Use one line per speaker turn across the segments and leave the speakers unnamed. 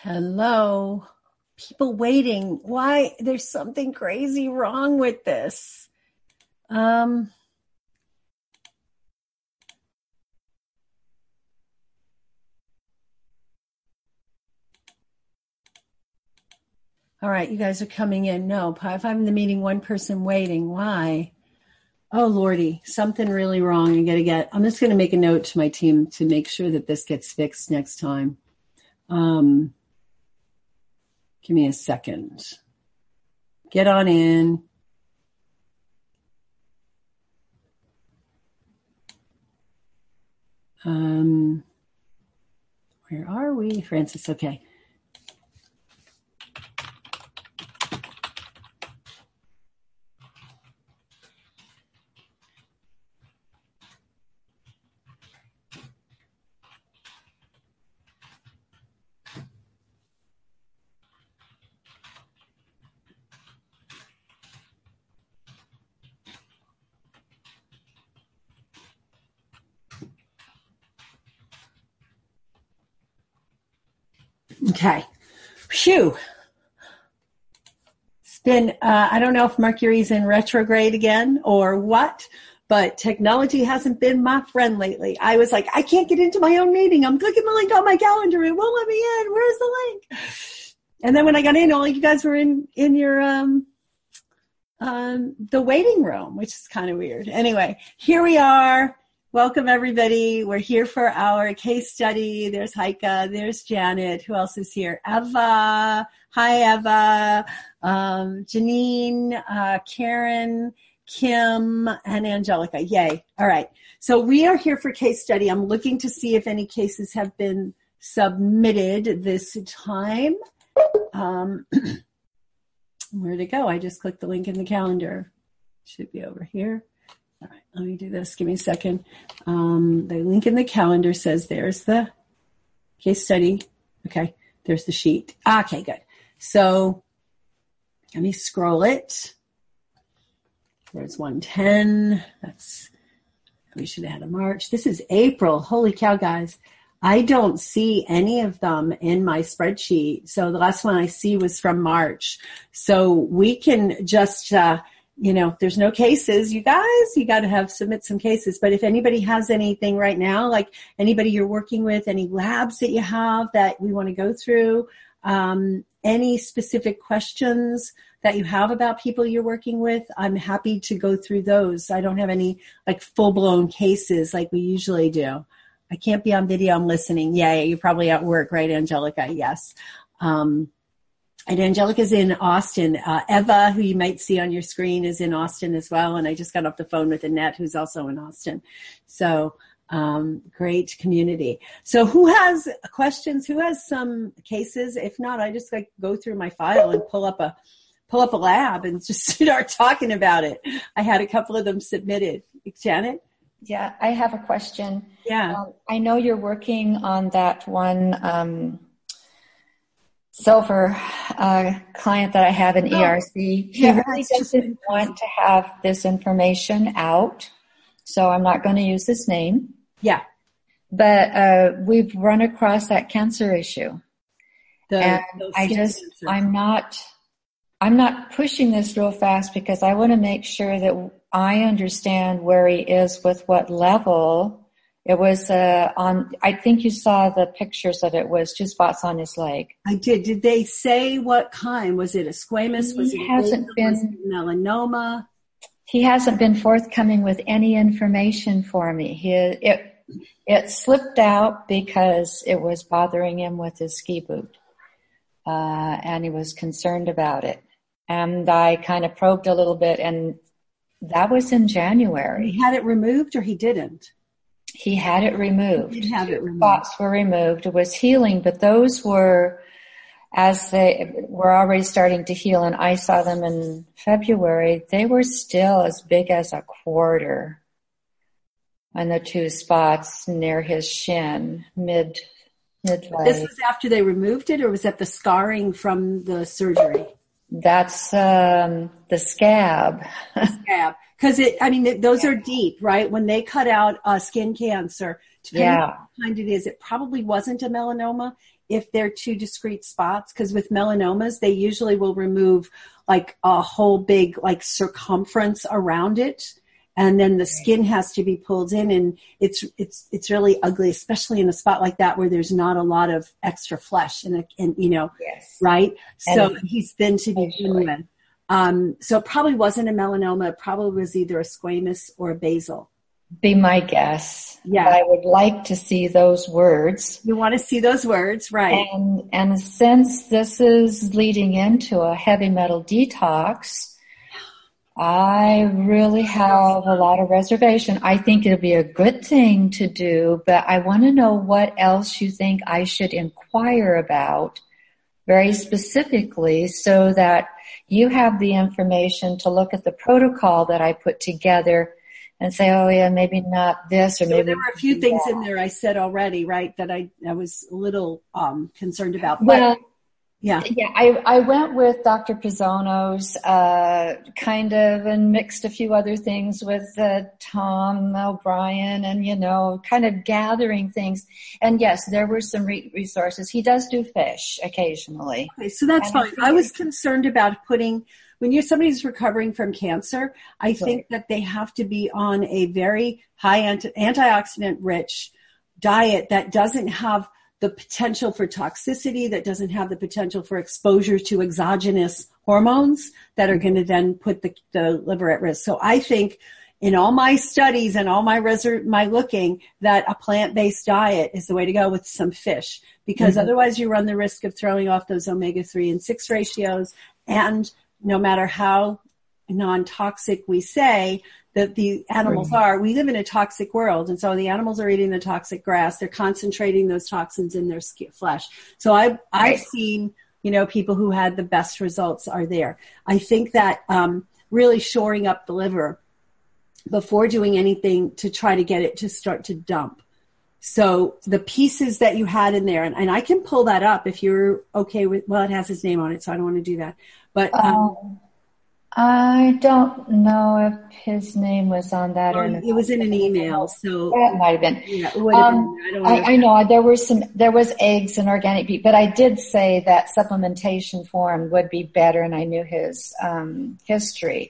Hello. People waiting. Why? There's something crazy wrong with this. All right, you guys are coming in. No, if I'm in the meeting, one person waiting. Why? Oh, Lordy, something really wrong. I'm just going to make a note to my team to make sure that this gets fixed next time. Give me a second. Get on in. Where are we? Francis, okay. Okay. Phew. It's been, I don't know if Mercury's in retrograde again or what, but technology hasn't been my friend lately. I was like, I can't get into my own meeting. I'm clicking the link on my calendar. It won't let me in. Where's the link? And then when I got in, all you guys were in your, the waiting room, which is kind of weird. Anyway, here we are. Welcome, everybody. We're here for our case study. There's Heike. There's Janet. Who else is here? Eva. Hi, Eva. Janine, Karen, Kim, and Angelica. Yay. All right. So we are here for case study. I'm looking to see if any cases have been submitted this time. Where'd it go? I just clicked the link in the calendar. Should be over here. All right, let me do this. Give me a second. The link in the calendar says there's the case study. Okay, there's the sheet. Okay, good. So let me scroll it. There's 110. We should have had a March. This is April. Holy cow, guys. I don't see any of them in my spreadsheet. So the last one I see was from March. So we can just... if there's no cases, you guys, you got to submit some cases. But if anybody has anything right now, like anybody you're working with, any labs that you have that we want to go through, any specific questions that you have about people you're working with, I'm happy to go through those. I don't have any like full-blown cases like we usually do. I can't be on video. I'm listening. Yeah, you're probably at work, right, Angelica? Yes. And Angelica's in Austin. Eva, who you might see on your screen, is in Austin as well. And I just got off the phone with Annette, who's also in Austin. So great community. So who has questions? Who has some cases? If not, I just go through my file and pull up a lab and just start talking about it. I had a couple of them submitted. Janet?
Yeah, I have a question.
Yeah.
I know you're working on that one silver client that I have in ERC. He really doesn't want to have this information out, so I'm not going to use his name.
Yeah.
But we've run across that cancer issue. I'm not pushing this real fast because I want to make sure that I understand where he is with what level. It was I think you saw the pictures of it was 2 spots on his leg.
I did. Did they say what kind? Was it a squamous? Was it melanoma?
He hasn't been forthcoming with any information for me. It slipped out because it was bothering him with his ski boot. And he was concerned about it. And I kind of probed a little bit, and that was in January.
He had it removed or he didn't?
He had it removed.
He had it removed.
Spots were removed. It was healing, but those were, as they were already starting to heal, and I saw them in February, they were still as big as a quarter on the 2 spots near his shin, mid-leg.
This was after they removed it, or was that the scarring from the surgery?
That's the scab.
The scab. Because those are deep, right? When they cut out skin cancer, depending on what kind it is, it probably wasn't a melanoma if they're two discrete spots. Because with melanomas, they usually will remove like a whole big like circumference around it. And then the skin has to be pulled in, and it's really ugly, especially in a spot like that where there's not a lot of extra flesh and right? So he's thin to begin with. So it probably wasn't a melanoma. It probably was either a squamous or a basal.
Be my guess.
Yeah.
But I would like to see those words.
You want to see those words, right?
And since this is leading into a heavy metal detox, I really have a lot of reservation. I think it'll be a good thing to do, but I want to know what else you think I should inquire about very specifically so that you have the information to look at the protocol that I put together and say, oh yeah, maybe not this or maybe.
There were a few things in there I said already, right, that I was a little concerned about.
But
yeah,
I went with Dr. Pizzono's kind of and mixed a few other things with Tom O'Brien and, kind of gathering things. And yes, there were some resources. He does do fish occasionally.
Okay, so that's fine. I was concerned about when somebody's recovering from cancer, I think that they have to be on a very high antioxidant rich diet that doesn't have the potential for toxicity, that doesn't have the potential for exposure to exogenous hormones that are going to then put the liver at risk. So I think in all my studies and all my looking that a plant-based diet is the way to go with some fish, because otherwise you run the risk of throwing off those omega-3 and 6 ratios. And no matter how non-toxic we say that the animals are, we live in a toxic world. And so the animals are eating the toxic grass. They're concentrating those toxins in their flesh. So I've seen, people who had the best results are there. I think that really shoring up the liver before doing anything to try to get it to start to dump. So the pieces that you had in there, and I can pull that up if you're okay with, it has his name on it, so I don't want to do that. But
I don't know if his name was on that or not.
It was in an email, so
that might have been.
Yeah, it would have been.
I know there was eggs and organic beef, but I did say that supplementation form would be better, and I knew his history.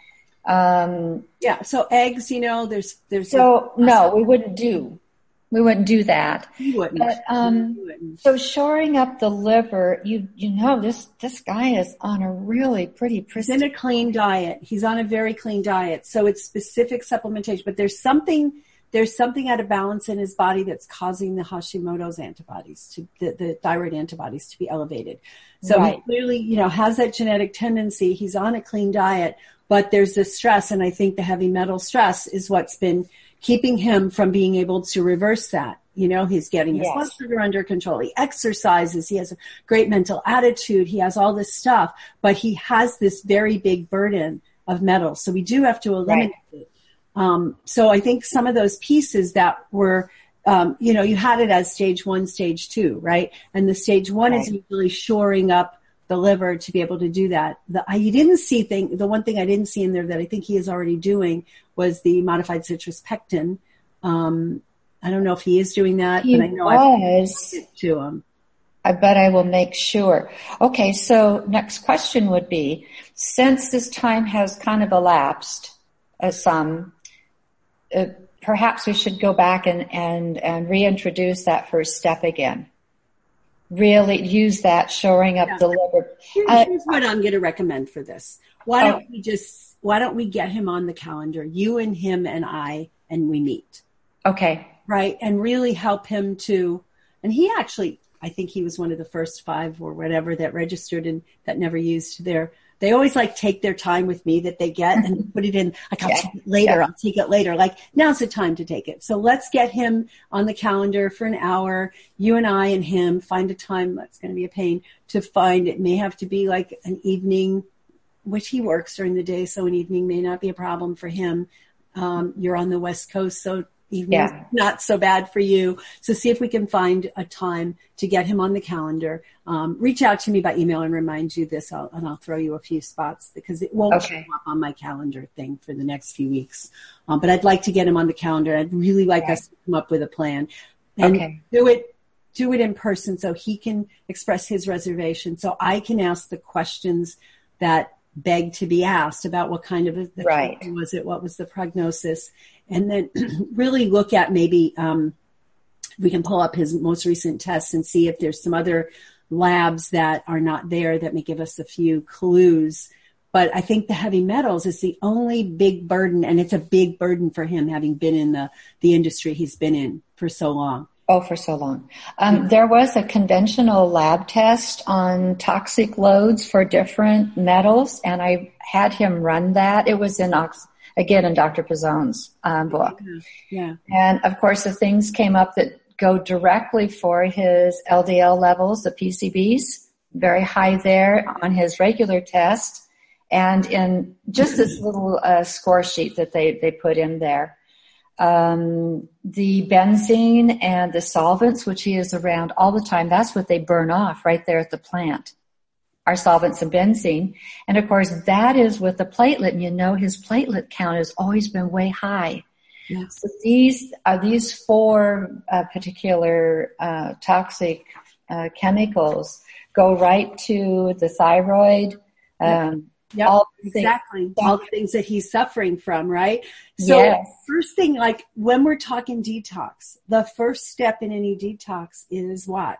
So eggs, there's.
No, we wouldn't do. We wouldn't do that.
You wouldn't.
But, so shoring up the liver, this guy is on a really pretty
He's in a clean diet. He's on a very clean diet. So it's specific supplementation, but there's something out of balance in his body that's causing the Hashimoto's antibodies the thyroid antibodies to be elevated. So he clearly, has that genetic tendency. He's on a clean diet, but there's this stress. And I think the heavy metal stress is what's been keeping him from being able to reverse that. He's getting his blood sugar under control. He exercises. He has a great mental attitude. He has all this stuff, but he has this very big burden of metals. So we do have to eliminate it. So I think some of those pieces that were, you had it as stage 1, stage 2, right? And the stage 1 is usually shoring up the liver to be able to do that. The one thing I didn't see in there that I think he is already doing was the modified citrus pectin. I don't know if he is doing that, but I know I've it to him.
I bet I will make sure. Okay, so next question would be, since this time has kind of elapsed perhaps we should go back and reintroduce that first step again. Really use that shoring up the liver.
Here's what I'm going to recommend for this. Why don't we get him on the calendar, you and him and I, and we meet.
Okay.
Right. And really help him and he actually, I think he was one of the first 5 or whatever that registered and that never used they always take their time with me that they get and put it in, I'll take it later. I'll take it later. Now's the time to take it. So let's get him on the calendar for an hour. You and I and him find a time. That's going to be a pain to find. It may have to be an evening, which he works during the day. So an evening may not be a problem for him. You're on the West Coast. So evenings, not so bad for you. So see if we can find a time to get him on the calendar. Reach out to me by email and remind you this, and I'll throw you a few spots because it won't show up on my calendar thing for the next few weeks. But I'd like to get him on the calendar. I'd really like us to come up with a plan and do it in person so he can express his reservation, so I can ask the questions that beg to be asked about what kind of was it, what was the prognosis, and then really look at maybe we can pull up his most recent tests and see if there's some other labs that are not there that may give us a few clues. But I think the heavy metals is the only big burden, and it's a big burden for him having been in the industry he's been in for so long.
Oh, for so long. There was a conventional lab test on toxic loads for different metals, and I had him run that. It was in Dr. Pizzone's book.
Yeah.
And, of course, the things came up that go directly for his LDL levels, the PCBs, very high there on his regular test, and in just this little score sheet that they put in there. The benzene and the solvents, which he is around all the time, that's what they burn off right there at the plant, are solvents and benzene. And of course, that is with the platelet, and his platelet count has always been way high.
Yes.
So these four particular toxic chemicals go right to the thyroid.
Exactly. All the things that he's suffering from, right? So first thing, like when we're talking detox, the first step in any detox is what?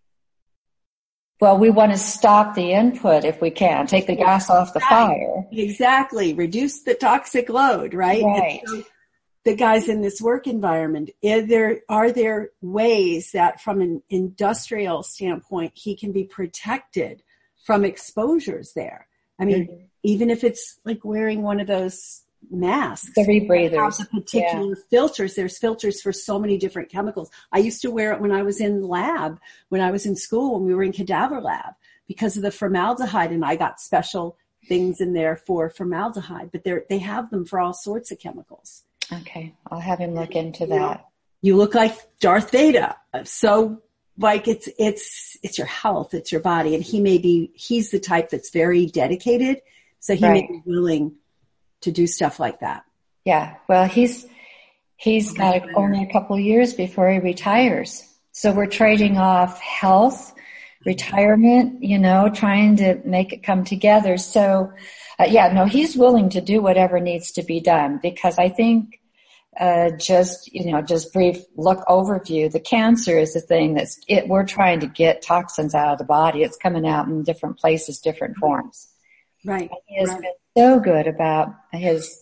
Well, we want to stop the input if we can, take the gas off the fire.
Exactly. Reduce the toxic load, right?
Right.
So the guys in this work environment, are there ways that from an industrial standpoint, he can be protected from exposures there? I mean, even if it's like wearing one of those masks.
The rebreathers.
The particular filters. There's filters for so many different chemicals. I used to wear it when I was in lab, when I was in school, when we were in cadaver lab, because of the formaldehyde, and I got special things in there for formaldehyde, but they have them for all sorts of chemicals.
Okay. I'll have him look into that.
You look like Darth Vader. So like it's your health, it's your body. And he's the type that's very dedicated. So he may be willing to do stuff like that.
Yeah. Well, he's got only a couple of years before he retires. So we're trading off health, retirement, trying to make it come together. So, he's willing to do whatever needs to be done, because I think, just brief look overview, the cancer is the thing we're trying to get toxins out of the body. It's coming out in different places, different forms.
Right.
And he has been so good about his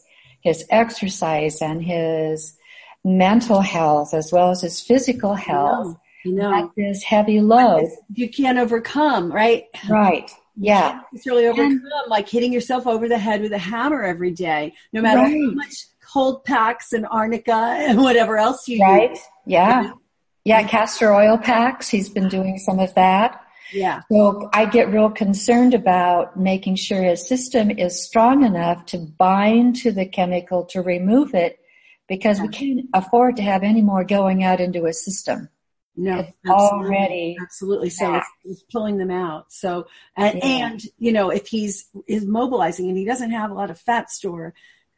exercise and his mental health as well as his physical health. At this heavy load.
You can't overcome, right?
Right. Yeah.
You can't necessarily overcome, like hitting yourself over the head with a hammer every day, no matter how much cold packs and arnica and whatever else you use.
Yeah. Yeah. Castor oil packs. He's been doing some of that.
Yeah.
So I get real concerned about making sure his system is strong enough to bind to the chemical to remove it, because we can't afford to have any more going out into his system.
No,
it's already
absolutely. So it's pulling them out. So, and if he's mobilizing and he doesn't have a lot of fat store,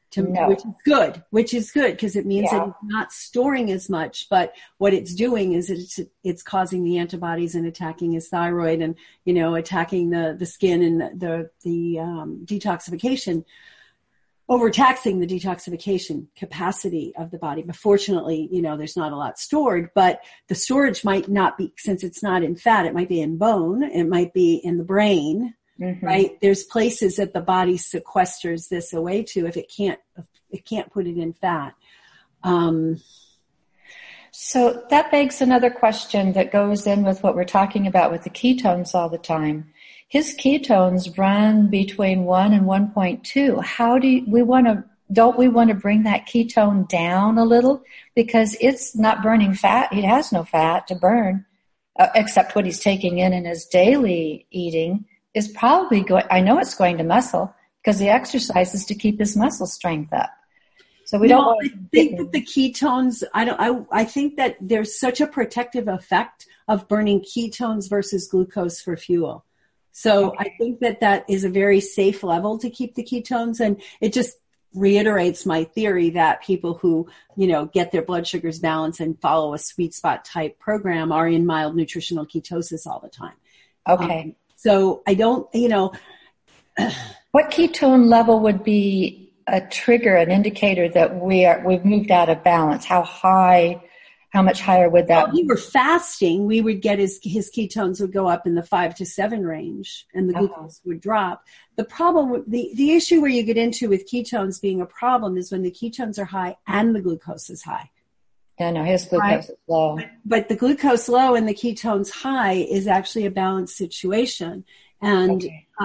which is good because it means that he's not storing as much. But what it's doing is it's causing the antibodies and attacking his thyroid and attacking the skin and the detoxification, overtaxing the detoxification capacity of the body. But fortunately, there's not a lot stored, but the storage might not be, since it's not in fat, it might be in bone, it might be in the brain, right? There's places that the body sequesters this away to if it can't put it in fat.
So that begs another question that goes in with what we're talking about with the ketones all the time. His ketones run between 1 and 1.2. Don't we want to bring that ketone down a little? Because it's not burning fat. He has no fat to burn, except what he's taking in his daily eating is probably I know it's going to muscle, because the exercise is to keep his muscle strength up. So we don't want
I think that the ketones, I think that there's such a protective effect of burning ketones versus glucose for fuel. So I think that is a very safe level to keep the ketones. And it just reiterates my theory that people who, get their blood sugars balanced and follow a sweet spot type program are in mild nutritional ketosis all the time.
Okay.
So I don't,
What ketone level would be a trigger, an indicator that we've moved out of balance? How much higher would that be?
If we were fasting, we would get his ketones would go up in the 5 to 7 range and the glucose would drop. The problem, the issue where you get into with ketones being a problem is when the ketones are high and the glucose is high.
Yeah, no, his glucose is low.
But the glucose low and the ketones high is actually a balanced situation. And,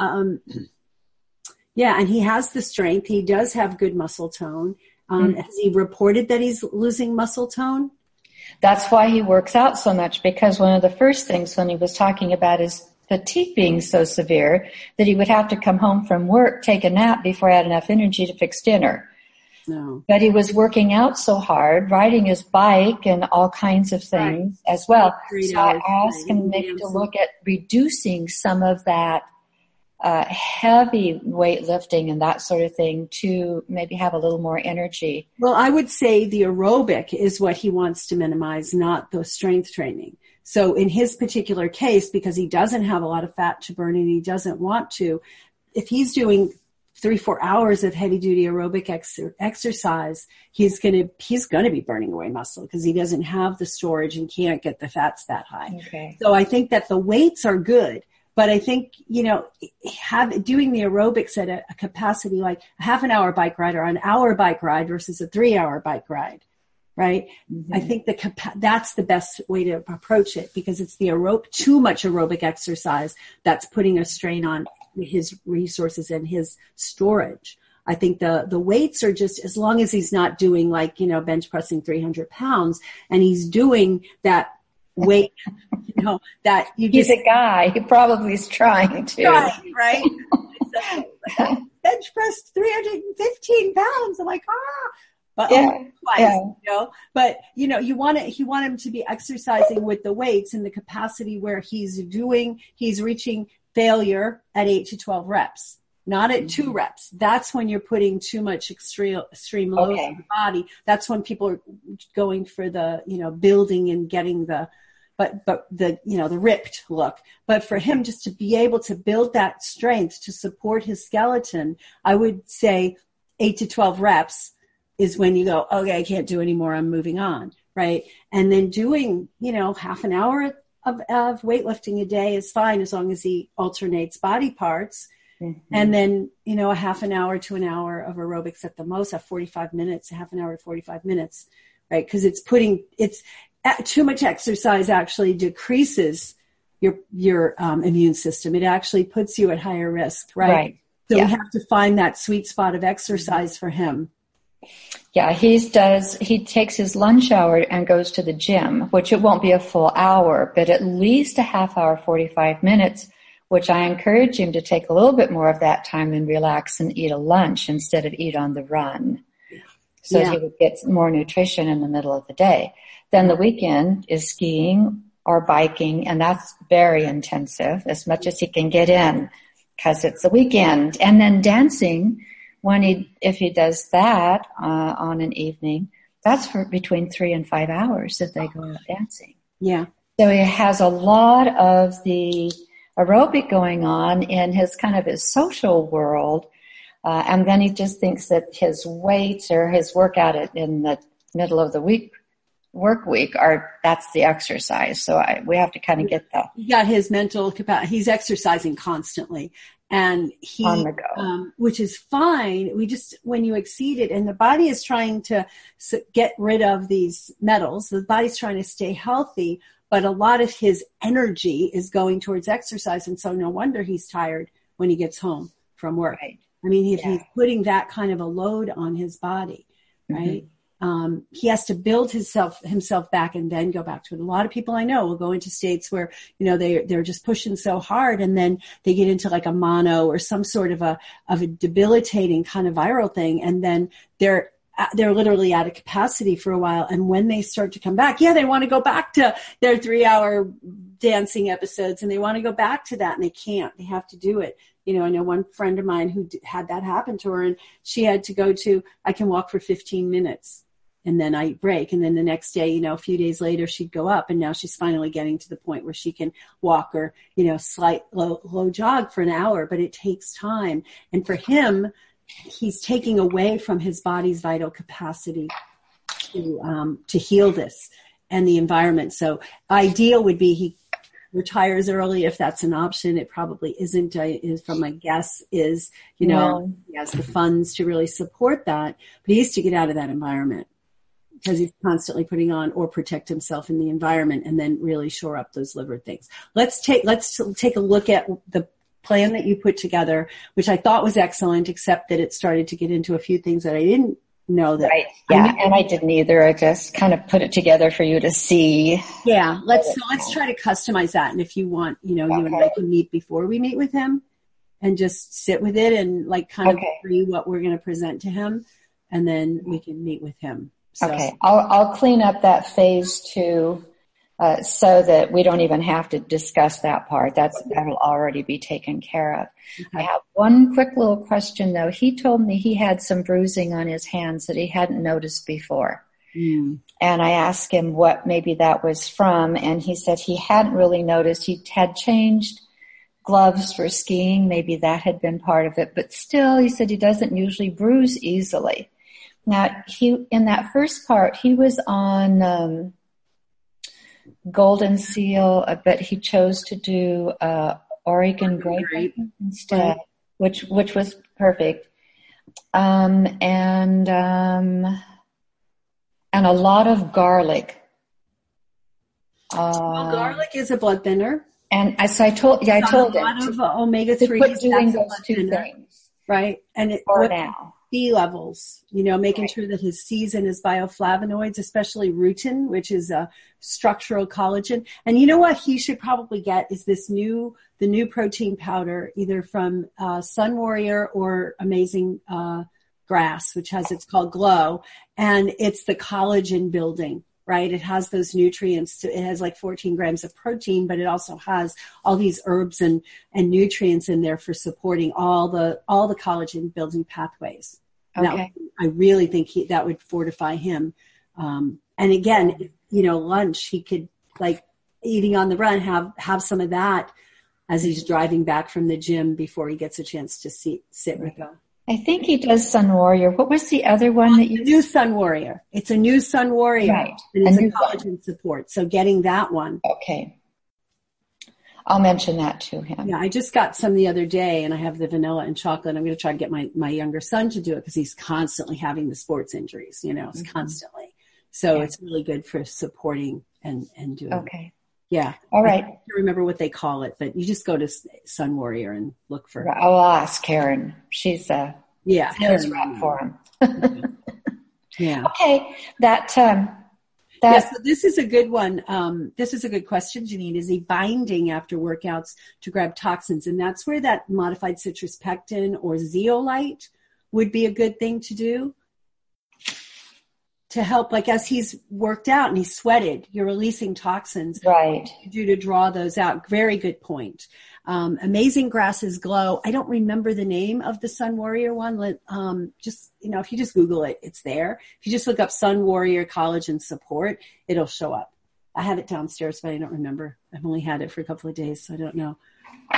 and he has the strength. He does have good muscle tone. Has he reported that he's losing muscle tone?
That's why he works out so much, because one of the first things when he was talking about his fatigue being so severe that he would have to come home from work, take a nap before he had enough energy to fix dinner.
No.
But he was working out so hard, riding his bike and all kinds of things as well. So I asked him maybe to look at reducing some of that heavy weightlifting and that sort of thing to maybe have a little more energy.
Well, I would say the aerobic is what he wants to minimize, not the strength training. So in his particular case, because he doesn't have a lot of fat to burn and he doesn't want to, if he's doing 3-4 hours of heavy duty aerobic exercise, he's going to be burning away muscle because he doesn't have the storage and can't get the fats that high.
Okay.
So I think that the weights are good. But I think, doing the aerobics at a capacity like a half an hour bike ride or an hour bike ride versus a 3-hour bike ride, right? Mm-hmm. I think that's the best way to approach it because it's too much aerobic exercise that's putting a strain on his resources and his storage. I think the weights are just, as long as he's not doing bench pressing 300 pounds and he's doing that weight, that
he's a guy. He probably is trying to.
Right? Bench pressed 315 pounds. I'm like, but twice, But you want him to be exercising with the weights in the capacity where he's reaching failure at 8 to 12 reps. Not at 2 reps. That's when you're putting too much extreme load on the body. That's when people are going for the, building and getting the ripped look. But for him just to be able to build that strength to support his skeleton, I would say 8 to 12 reps is when you go, okay, I can't do anymore. I'm moving on. Right. And then doing, half an hour of weightlifting a day is fine as long as he alternates body parts. Mm-hmm. And then, a half an hour to an hour of aerobics at the most, at 45 minutes, a half an hour to 45 minutes, right? Because too much exercise actually decreases your immune system. It actually puts you at higher risk, right? So we have to find that sweet spot of exercise for him.
Yeah, he takes his lunch hour and goes to the gym, which it won't be a full hour, but at least a half hour, 45 minutes, which I encourage him to take a little bit more of that time and relax and eat a lunch instead of eat on the run. So he would get more nutrition in the middle of the day. Then the weekend is skiing or biking, and that's very intensive, as much as he can get in because it's the weekend. And then dancing, if he does that on an evening, that's for between 3 and 5 hours that they go out dancing.
Yeah.
So he has a lot of the aerobic going on in his social world. And then he just thinks that his weights or his workout in the middle of the work week that's the exercise. So we have to kind of get that.
He got his mental capacity. He's exercising constantly and
on the go,
which is fine. When you exceed it and the body is trying to get rid of these metals, the body's trying to stay healthy, but a lot of his energy is going towards exercise. And so no wonder he's tired when he gets home from work.
Right.
I mean, if he's putting that kind of a load on his body, right? Mm-hmm. He has to build himself back and then go back to it. A lot of people I know will go into states where, they're just pushing so hard and then they get into like a mono or some sort of a debilitating kind of viral thing. And then they're they're literally out of capacity for a while. And when they start to come back, they want to go back to their 3-hour dancing episodes, and they want to go back to that, and they can't. They have to do it. I know one friend of mine who had that happen to her, and she had to go to, I can walk for 15 minutes and then I break. And then the next day, a few days later, she'd go up, and now she's finally getting to the point where she can walk or, slight low jog for an hour, but it takes time. And for him, he's taking away from his body's vital capacity to heal this and the environment. So ideal would be he retires early if that's an option. It probably isn't. Is from my guess is, he has the funds to really support that, but he has to get out of that environment because he's constantly putting on or protect himself in the environment and then really shore up those liver things. Let's take a look at the plan that you put together, which I thought was excellent, except that it started to get into a few things that I didn't know that.
Right. Yeah. And I didn't either. I just kind of put it together for you to see.
Yeah. Let's try to customize that. And if you want, you and I can meet before we meet with him and just sit with it and kind of agree what we're going to present to him. And then we can meet with him. So.
Okay. I'll clean up that phase 2. So that we don't even have to discuss that part. That'll already be taken care of. Okay. I have one quick little question though. He told me he had some bruising on his hands that he hadn't noticed before. And I asked him what maybe that was from, and he said he hadn't really noticed. He had changed gloves for skiing. Maybe that had been part of it, but still he said he doesn't usually bruise easily. Now in that first part, he was on, Golden Seal, but he chose to do Oregon grape instead, which was perfect. And a lot of garlic.
Garlic is a blood thinner.
And so I told him
a lot of omega-3
to quit doing those two things,
right? And
for now.
B levels, making sure that his C's and his bioflavonoids, especially rutin, which is a structural collagen. And you know what he should probably get is the new protein powder, either from Sun Warrior or Amazing Grass, it's called Glow, and it's the collagen building. Right? It has those nutrients. It has 14 grams of protein, but it also has all these herbs and nutrients in there for supporting all the collagen building pathways.
Okay.
I really think that would fortify him. And again, lunch, he could eating on the run, have some of that as he's driving back from the gym before he gets a chance to sit with them.
I think he does Sun Warrior. What was the other one that you...
New Sun Warrior. It's a new Sun Warrior.
Right.
And it's a collagen support. So getting that one.
Okay. I'll mention that to him.
Yeah, I just got some the other day, and I have the vanilla and chocolate. I'm going to try to get my younger son to do it because he's constantly having the sports injuries, constantly. So it's really good for supporting and doing it.
Okay.
Yeah.
All right.
I can't remember what they call it, but you just go to Sun Warrior and look for it.
I'll ask Karen. She's sales rep for him.
Yeah.
Okay.
So this is a good one. This is a good question, Janine. Is he binding after workouts to grab toxins? And that's where that modified citrus pectin or zeolite would be a good thing to do. To help, as he's worked out and he's sweated, you're releasing toxins.
Right.
To draw those out. Very good point. Amazing Grasses Glow. I don't remember the name of the Sun Warrior one. If you just Google it, it's there. If you just look up Sun Warrior Collagen Support, it'll show up. I have it downstairs, but I don't remember. I've only had it for a couple of days, so I don't know.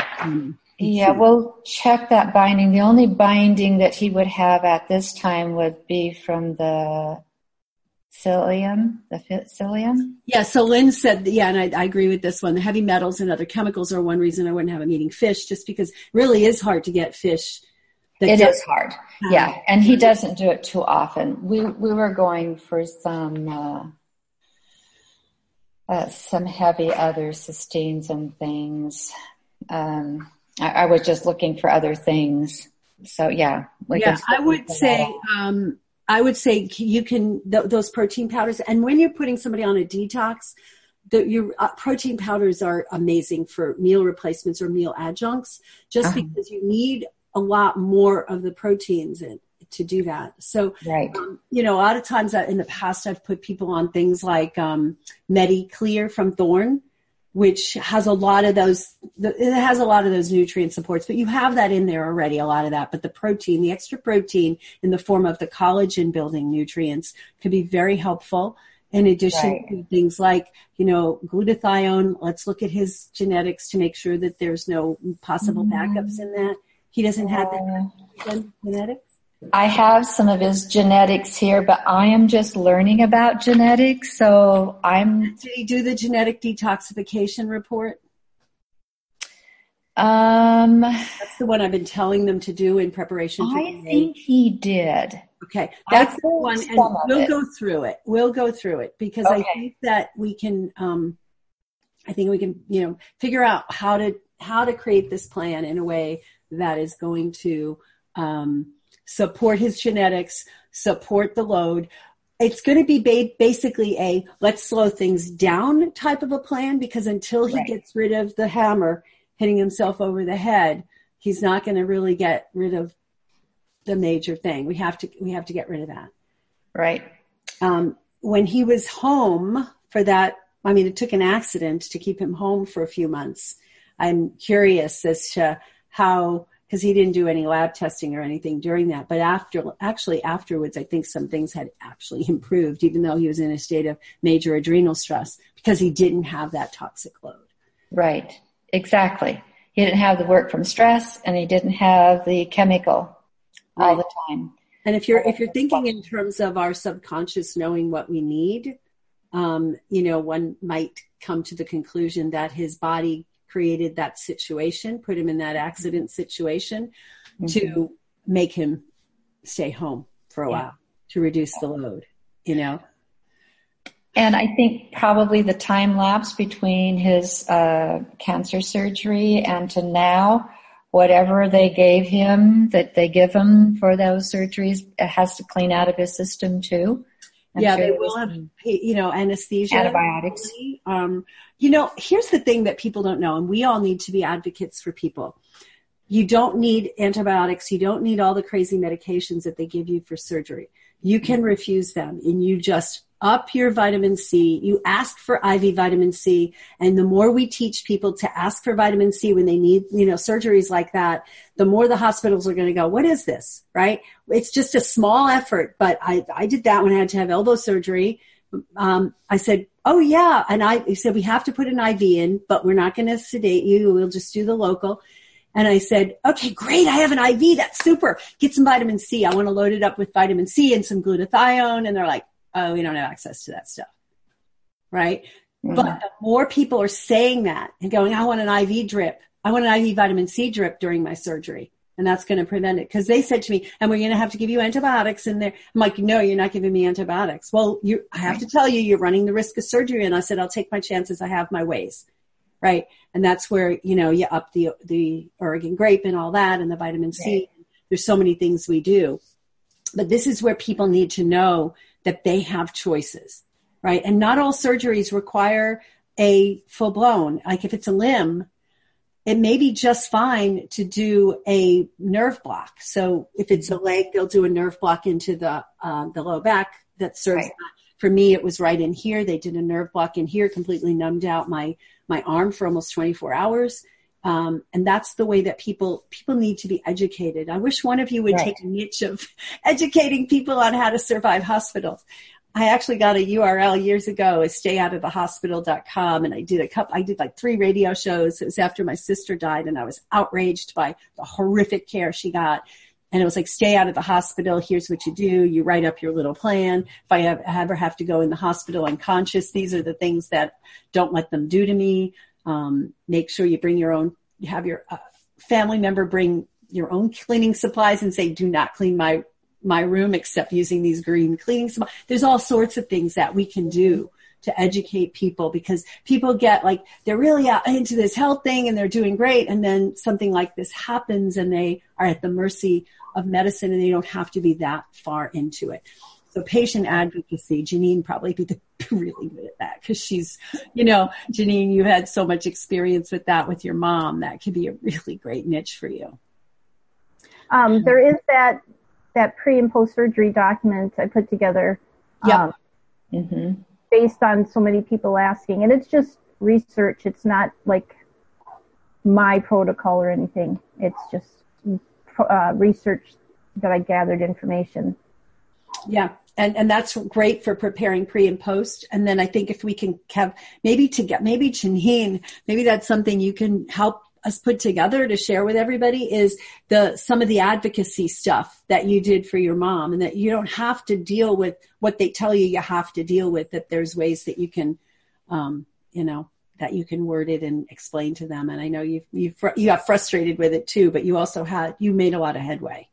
We'll check that binding. The only binding that he would have at this time would be from the psyllium.
Yeah, so Lynn said, and I agree with this one. The heavy metals and other chemicals are one reason I wouldn't have him eating fish, just because it really is hard to get fish.
It is hard. Yeah, and he doesn't do it too often. We were going for some heavy other cysteines and things. I was just looking for other things. So
I would say you can, those protein powders, and when you're putting somebody on a detox, your protein powders are amazing for meal replacements or meal adjuncts, just because you need a lot more of the proteins to do that. So,
right.
A lot of times in the past, I've put people on things like Medi-Clear from Thorne, which has a lot of those, it has a lot of those nutrient supports, but you have that in there already, a lot of that. But the protein, the extra protein in the form of the collagen building nutrients could be very helpful. In addition to things like, glutathione, let's look at his genetics to make sure that there's no possible backups in that. He doesn't have the genetics?
I have some of his genetics here, but I am just learning about genetics, so
Did he do the genetic detoxification report?
That's
the one I've been telling them to do in preparation for
I think he did.
Okay, that's the one, and we'll go through it. We'll go through it because I think that we can. Figure out how to create this plan in a way that is going to support his genetics, support the load. It's going to be basically a let's slow things down type of a plan, because until he gets rid of the hammer hitting himself over the head, he's not going to really get rid of the major thing. We have to get rid of that.
Right.
When he was home for that, it took an accident to keep him home for a few months. I'm curious as to how, because he didn't do any lab testing or anything during that. But afterwards, I think some things had actually improved, even though he was in a state of major adrenal stress, because he didn't have that toxic load.
Right. Exactly. He didn't have the work from stress, and he didn't have the chemical all the time.
And if you're thinking in terms of our subconscious knowing what we need, one might come to the conclusion that his body created that situation, put him in that accident situation to make him stay home for a while, to reduce the load,
And I think probably the time lapse between his cancer surgery and to now, whatever they gave him, that they give him for those surgeries, it has to clean out of his system too.
They will have, anesthesia.
Antibiotics.
Here's the thing that people don't know, and we all need to be advocates for people. You don't need antibiotics. You don't need all the crazy medications that they give you for surgery. You can refuse them, and you just up your vitamin C. You ask for IV vitamin C, and the more we teach people to ask for vitamin C when they need, surgeries like that, the more the hospitals are going to go, what is this, right? It's just a small effort, but I did that when I had to have elbow surgery. I said, oh yeah. And he said, we have to put an IV in, but we're not going to sedate you. We'll just do the local. And I said, okay, great. I have an IV. That's super. Get some vitamin C. I want to load it up with vitamin C and some glutathione. And they're like, oh, we don't have access to that stuff. Right. Mm-hmm. But the more people are saying that and going, I want an IV drip. I want an IV vitamin C drip during my surgery. And that's going to prevent it. Because they said to me, and we're going to have to give you antibiotics in there. I'm like, no, you're not giving me antibiotics. Well, I have to tell you, you're running the risk of surgery. And I said, I'll take my chances. I have my ways. Right. And that's where, you up the Oregon grape and all that and the vitamin C. Right. There's so many things we do. But this is where people need to know that they have choices. Right. And not all surgeries require a full blown, like if it's a limb, it may be just fine to do a nerve block. So if it's a leg, they'll do a nerve block into the low back that serves. Right. For me, it was right in here. They did a nerve block in here, completely numbed out my arm for almost 24 hours. And that's the way that people need to be educated. I wish one of you would take a niche of educating people on how to survive hospitals. I actually got a URL years ago, is stayoutofthehospital.com. And I did like 3 radio shows. It was after my sister died, and I was outraged by the horrific care she got. And it was like, stay out of the hospital. Here's what you do. You write up your little plan. If I ever have to go in the hospital unconscious, these are the things that don't let them do to me. Make sure you bring have your family member bring your own cleaning supplies and say, do not clean my room except using these green cleaning supplies. There's all sorts of things that we can do to educate people, because people get like, they're really out into this health thing and they're doing great. And then something like this happens and they are at the mercy of medicine, and they don't have to be that far into it. So patient advocacy, Janine probably be really good at that, because she's, Janine, you had so much experience with that with your mom. That could be a really great niche for you.
There is that that pre and post surgery document I put together.
Yep.
Based on so many people asking, and it's just research. It's not like my protocol or anything. It's just research that I gathered information.
Yeah. And that's great for preparing pre and post. And then I think if we can have maybe Janine, maybe that's something you can help us put together to share with everybody, is some of the advocacy stuff that you did for your mom, and that you don't have to deal with what they tell you have to deal with, that there's ways that you can, that you can word it and explain to them. And I know you got frustrated with it too, but you made a lot of headway.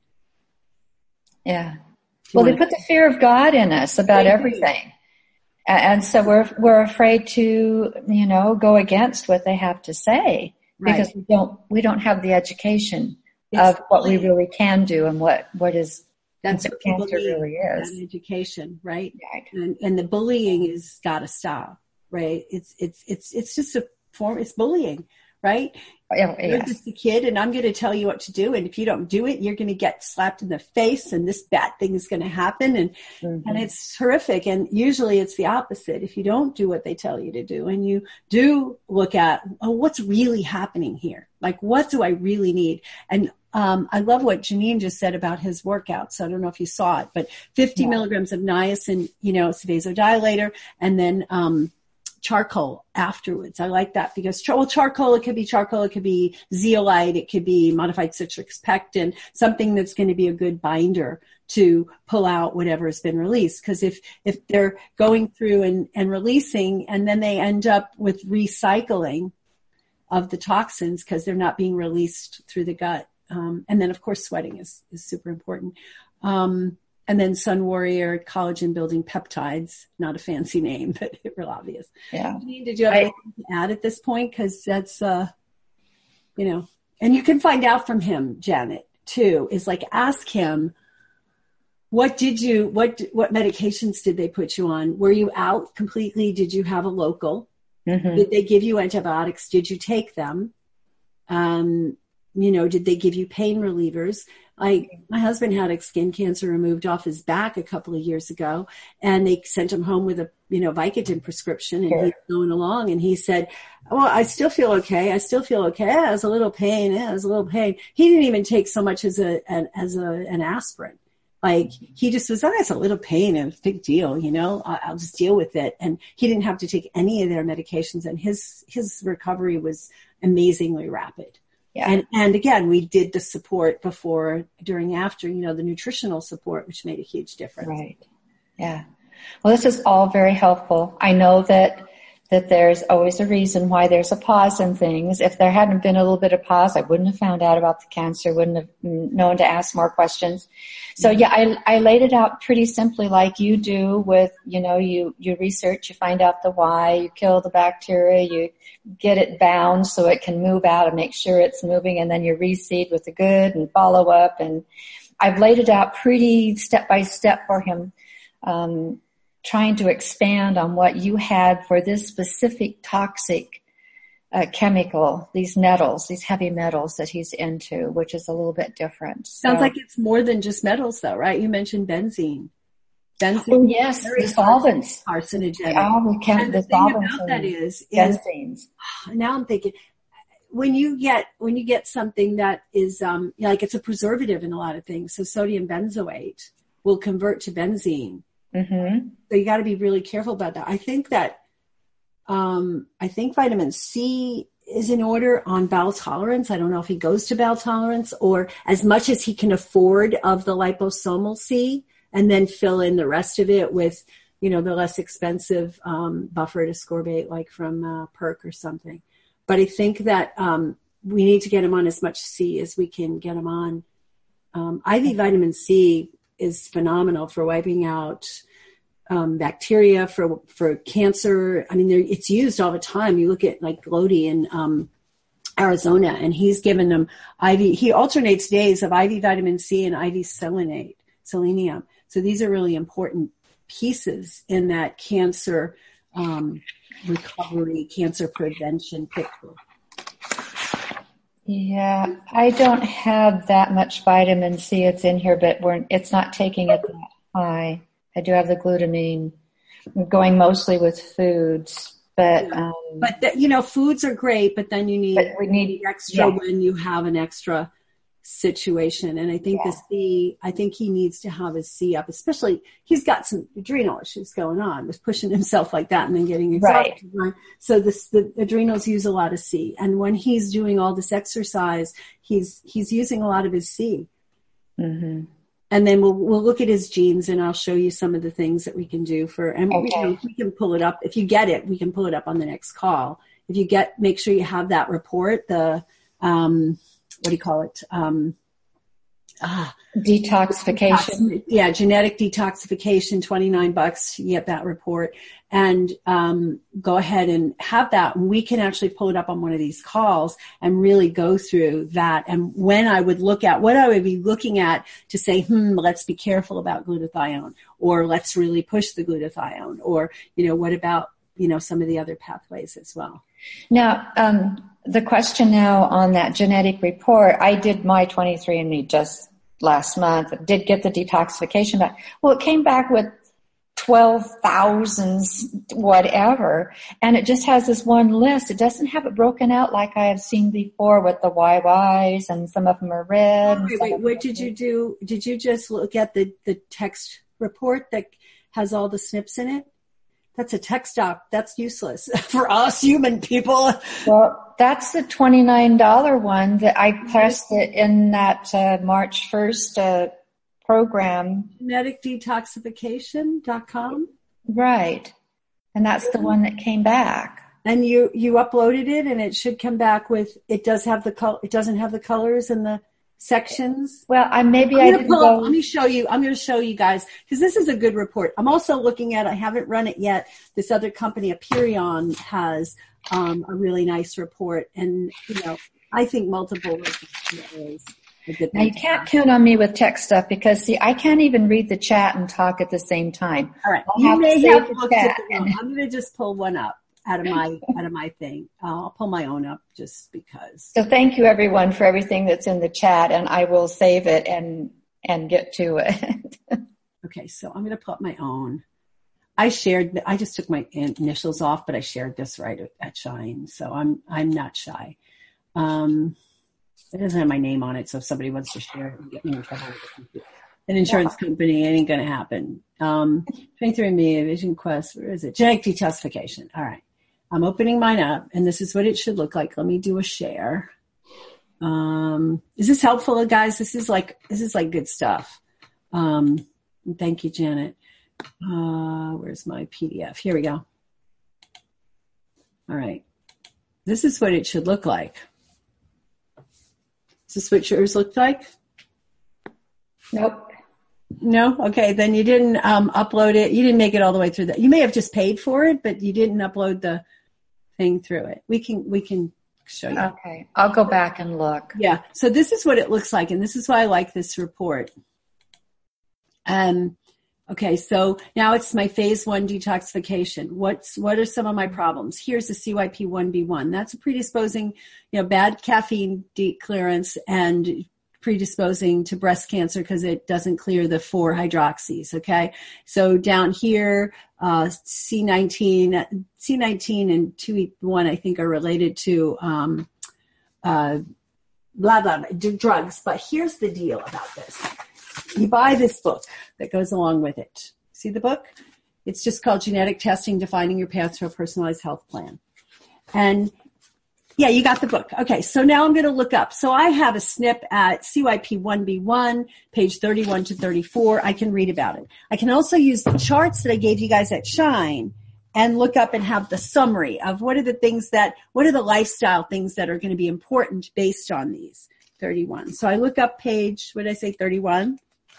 Yeah. Well, they put the fear of God in us about everything. And so we're afraid to, go against what they have to say, because we don't have the education of what we really can do and what
that's what people
cancer
need,
really is.
that education, right? And the bullying is got to stop, right? It's just a form. It's bullying, right? You're just a kid, and I'm going to tell you what to do. And if you don't do it, you're going to get slapped in the face, and this bad thing is going to happen. And it's horrific. And usually it's the opposite. If you don't do what they tell you to do, and you do look at, what's really happening here? Like, what do I really need? And I love what Janine just said about his workouts. I don't know if you saw it, but 50 milligrams of niacin, it's a vasodilator, and then charcoal afterwards. I like that because charcoal, it could be zeolite, it could be modified citric pectin, something that's going to be a good binder to pull out whatever has been released. Because if they're going through and releasing, and then they end up with recycling of the toxins because they're not being released through the gut. And then of course sweating is super important. And then Sun Warrior collagen building peptides, not a fancy name, but real obvious.
Yeah.
Did you have anything to add at this point? Because that's, and you can find out from him, Janet, too, is like, ask him, what medications did they put you on? Were you out completely? Did you have a local? Did they give you antibiotics? Did you take them? Did they give you pain relievers? My husband had skin cancer removed off his back a couple of years ago, and they sent him home with a, Vicodin prescription, and he's going along, and he said, well, I still feel okay. I was a little pain. He didn't even take so much as an aspirin. Like, he just was, it's a little pain and a big deal, I'll just deal with it. And he didn't have to take any of their medications, and his recovery was amazingly rapid. Yeah. And again, we did the support before, during, after, the nutritional support, which made a huge difference.
Right. Yeah. Well, this is all very helpful. I know that there's always a reason why there's a pause in things. If there hadn't been a little bit of pause, I wouldn't have found out about the cancer, wouldn't have known to ask more questions. So I laid it out pretty simply like you do with, you research, you find out the why, you kill the bacteria, you get it bound so it can move out and make sure it's moving, and then you reseed with the good and follow up. And I've laid it out pretty step by step for him, trying to expand on what you had for this specific toxic chemical, these metals, these heavy metals that he's into, which is a little bit different.
Sounds like it's more than just metals, though, right? You mentioned benzene.
Oh, yes, the solvents.
Carcinogenic.
And the thing
about that is
benzenes.
Now I'm thinking, when you get something that is like, it's a preservative in a lot of things, so sodium benzoate will convert to benzene.
Mm-hmm.
So you got to be really careful about that. I think vitamin C is in order on bowel tolerance. I don't know if he goes to bowel tolerance, or as much as he can afford of the liposomal C, and then fill in the rest of it with, the less expensive buffered ascorbate, like from Perk or something. But I think that we need to get him on as much C as we can get him on. IV vitamin C is phenomenal for wiping out bacteria, for cancer. I mean, it's used all the time. You look at like Glody in Arizona, and he's given them he alternates days of IV vitamin C and IV selenium. So these are really important pieces in that cancer recovery, cancer prevention picture.
Yeah, I don't have that much vitamin C. It's in here, but it's not taking it that high. I do have the glutamine. I'm going mostly with foods, but
foods are great, but then we need extra when you have an extra situation. And I think I think he needs to have his C up, especially he's got some adrenal issues going on, was pushing himself like that and then getting exhausted. Right. So the adrenals use a lot of C. And when he's doing all this exercise, he's using a lot of his C. Mm-hmm. And then we'll look at his genes, and I'll show you some of the things that we can do we can pull it up. If you get it, we can pull it up on the next call. If you make sure you have that report, the, what do you call it?
Detoxification.
Genetic detoxification, $29. You get that report, and go ahead and have that. We can actually pull it up on one of these calls and really go through that. And when I would look at what I would be looking at to say, let's be careful about glutathione, or let's really push the glutathione, or what about some of the other pathways as well.
Now, the question now on that genetic report, I did my 23andMe just last month, did get the detoxification back. Well, it came back with 12,000 whatever, and it just has this one list. It doesn't have it broken out like I have seen before with the YYs, and some of them are red.
Wait, what did you do? Did you just look at the text report that has all the SNPs in it? That's a text doc. That's useless for us human people.
Well, that's the $29 one that I pressed it in that March 1st program.
Geneticdetoxification.com?
Right. And that's the one that came back.
And you uploaded it, and it should come back with, it doesn't have the colors and the sections.
Well, let me
show you. I'm going to show you guys, because this is a good report. I'm also looking at, I haven't run it yet, this other company, Aperion, has a really nice report. And, I think multiple is a good thing.
Now, you can't count on me with tech stuff, because, see, I can't even read the chat and talk at the same time.
All right. You may have looked at I'm going to just pull one up out of my thing. I'll pull my own up just because.
So thank you, everyone, for everything that's in the chat, and I will save it and get to it.
Okay, so I'm going to pull up my own. I just took my initials off, but I shared this right at Shine, so I'm not shy. It doesn't have my name on it, so if somebody wants to share it and get me in trouble with an insurance company, it ain't going to happen. 23andMe, Vision Quest, where is it? Genetic detoxification. All right. I'm opening mine up, and this is what it should look like. Let me do a share. Is this helpful, guys? This is like good stuff. Thank you, Janet. Where's my PDF? Here we go. All right. This is what it should look like. Is this what yours looked like?
Nope.
No? Okay, then you didn't upload it. You didn't make it all the way through that. You may have just paid for it, but you didn't upload the thing through it. We can show you.
Okay, I'll go back and look.
Yeah, so this is what it looks like, and this is why I like this report. Okay, so now it's my phase 1 detoxification. What are some of my problems? Here's the CYP1B1. That's a predisposing, bad caffeine clearance and predisposing to breast cancer because it doesn't clear the 4-hydroxys, okay? So down here, C19 and 2E1, I think, are related to blah, blah, drugs. But here's the deal about this. You buy this book that goes along with it. See the book? It's just called Genetic Testing, Defining Your Path to a Personalized Health Plan. And yeah, you got the book. Okay, so now I'm going to look up. So I have a SNP at CYP1B1, page 31 to 34. I can read about it. I can also use the charts that I gave you guys at Shine and look up and have the summary of what are the lifestyle things that are going to be important based on these 31. So I look up page, what did I say, 31?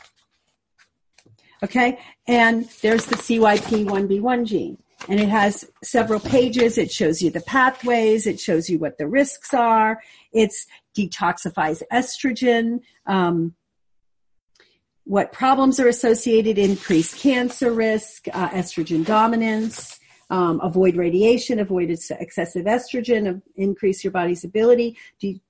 Okay, and there's the CYP1B1 gene. And it has several pages. It shows you the pathways. It shows you what the risks are. It detoxifies estrogen, what problems are associated, increased cancer risk, estrogen dominance, avoid radiation, avoid excessive estrogen, increase your body's ability